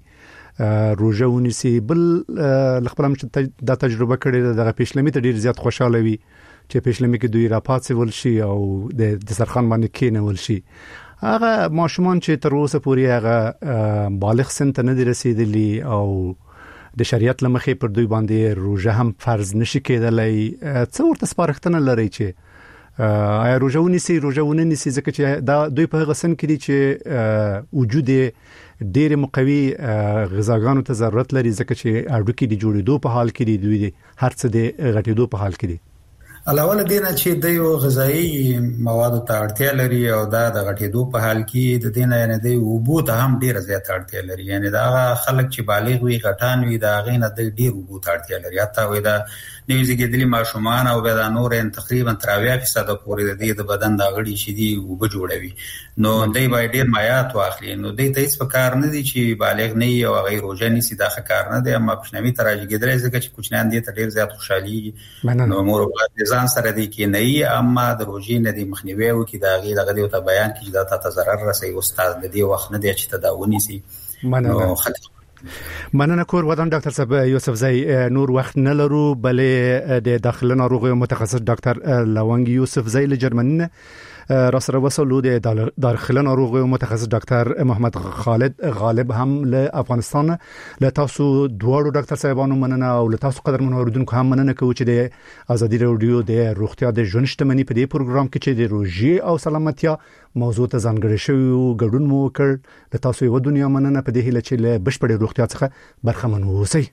[SPEAKER 1] غواړي روزه ونیسي بل لخپل هم دا تجربه کړې دغه پېشلمي ته ډیر زیات خوشاله وي چې پېشلمي کې دوی راپاتې ول شي او د دسترخوان باندې کېنول شي هغه ماشومان چې تر اوسه پورې هغه بالغ سن ته نه دي رسیدلي او د شریعت لمخې پر دوی باندې روزه هم فرض نشي کېدلای څو ورته سپارښتنه لري چې آیا روزه ونیسي روزه ونیسي ځکه چې دا دوی په هغه سن کې دي چې وجود ډېر مقوي غذاګانو ته ضرورت لري ځکه چې اډوکې دي جوړېدو په حال کې دي دوی هر څه دي غټېدو په حال کې دي
[SPEAKER 4] علاوه دینه چې د یو غذایی موادو ته اړتیا لري او دا د غټېدو په حال کې د دینه یعنی د وبو ته هم ډیره زیات اړتیا لري یعنی دا خلک چې بالغ وي غټان وي دا غینه د ډیر وبو ته اړتیا لري حتی وي دا نیوزي ګدلی ماشومان او به دا نور تقریبا تر اویا فیصد پورې د د بدن دا غړي شي دي وب جوړوي نو دای بای ډیر مایات واخلي نو دای ته هیڅ پکار نه دي چې بالغ نه وي او غیر روزه نسی دا کار نه دی اما پښنوي تراجي ګدلی ځکه چې کوچنان دي ته ډیر زیات خوشحالي نو مور ځان سره دي کې نه ای اما د روزي نه دي مخنیوي او کې دا غي دغه ته بیان کې دا ته ضرر رسي استاد د دې وخت نه دی چې تداوني سي
[SPEAKER 1] مننه مننه کور ودان ډاکټر صاحب یوسف زئی نور وخت نه لرو بلې د داخله ناروغیو متخصص ډاکټر لونګ یوسف زئی له جرمني را سره وصلو د داخله ناروغیو متخصص ډاکټر محمد خالد غالب هم له افغانستان له تاسو دوړو ډاکټر صاحبانو مننه او له تاسو قدر منوردونکو هم مننه کوم چې د ازادي رادیو د روغتیا د ژوند شتمنۍ په دې پروګرام کې چې د روژې او سلامتیا موضوع ته ځانګړی شوی ګډون مو وکړ له تاسو یو دنیا مننه په دې هیله چې له بشپړې روغتیا څخه برخمن اوسئ.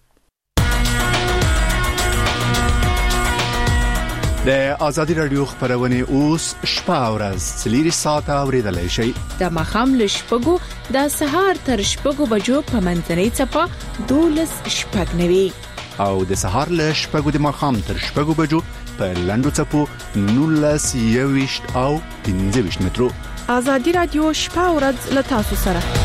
[SPEAKER 1] د ازادي رادیو خبرونه اوس شپه ورځ سلیری ساعت اوریدلای شي
[SPEAKER 11] د مخام ل شپږو د سهار تر شپږو بجو په منځنۍ چپا دولس شپږ نوي
[SPEAKER 1] او د سهار ل شپږو د مخام تر شپږو بجو په لندو چپو نولس یويشت او پنځه ویشت مترو.
[SPEAKER 11] ازادي رادیو شپه ورځ ل تاسو سره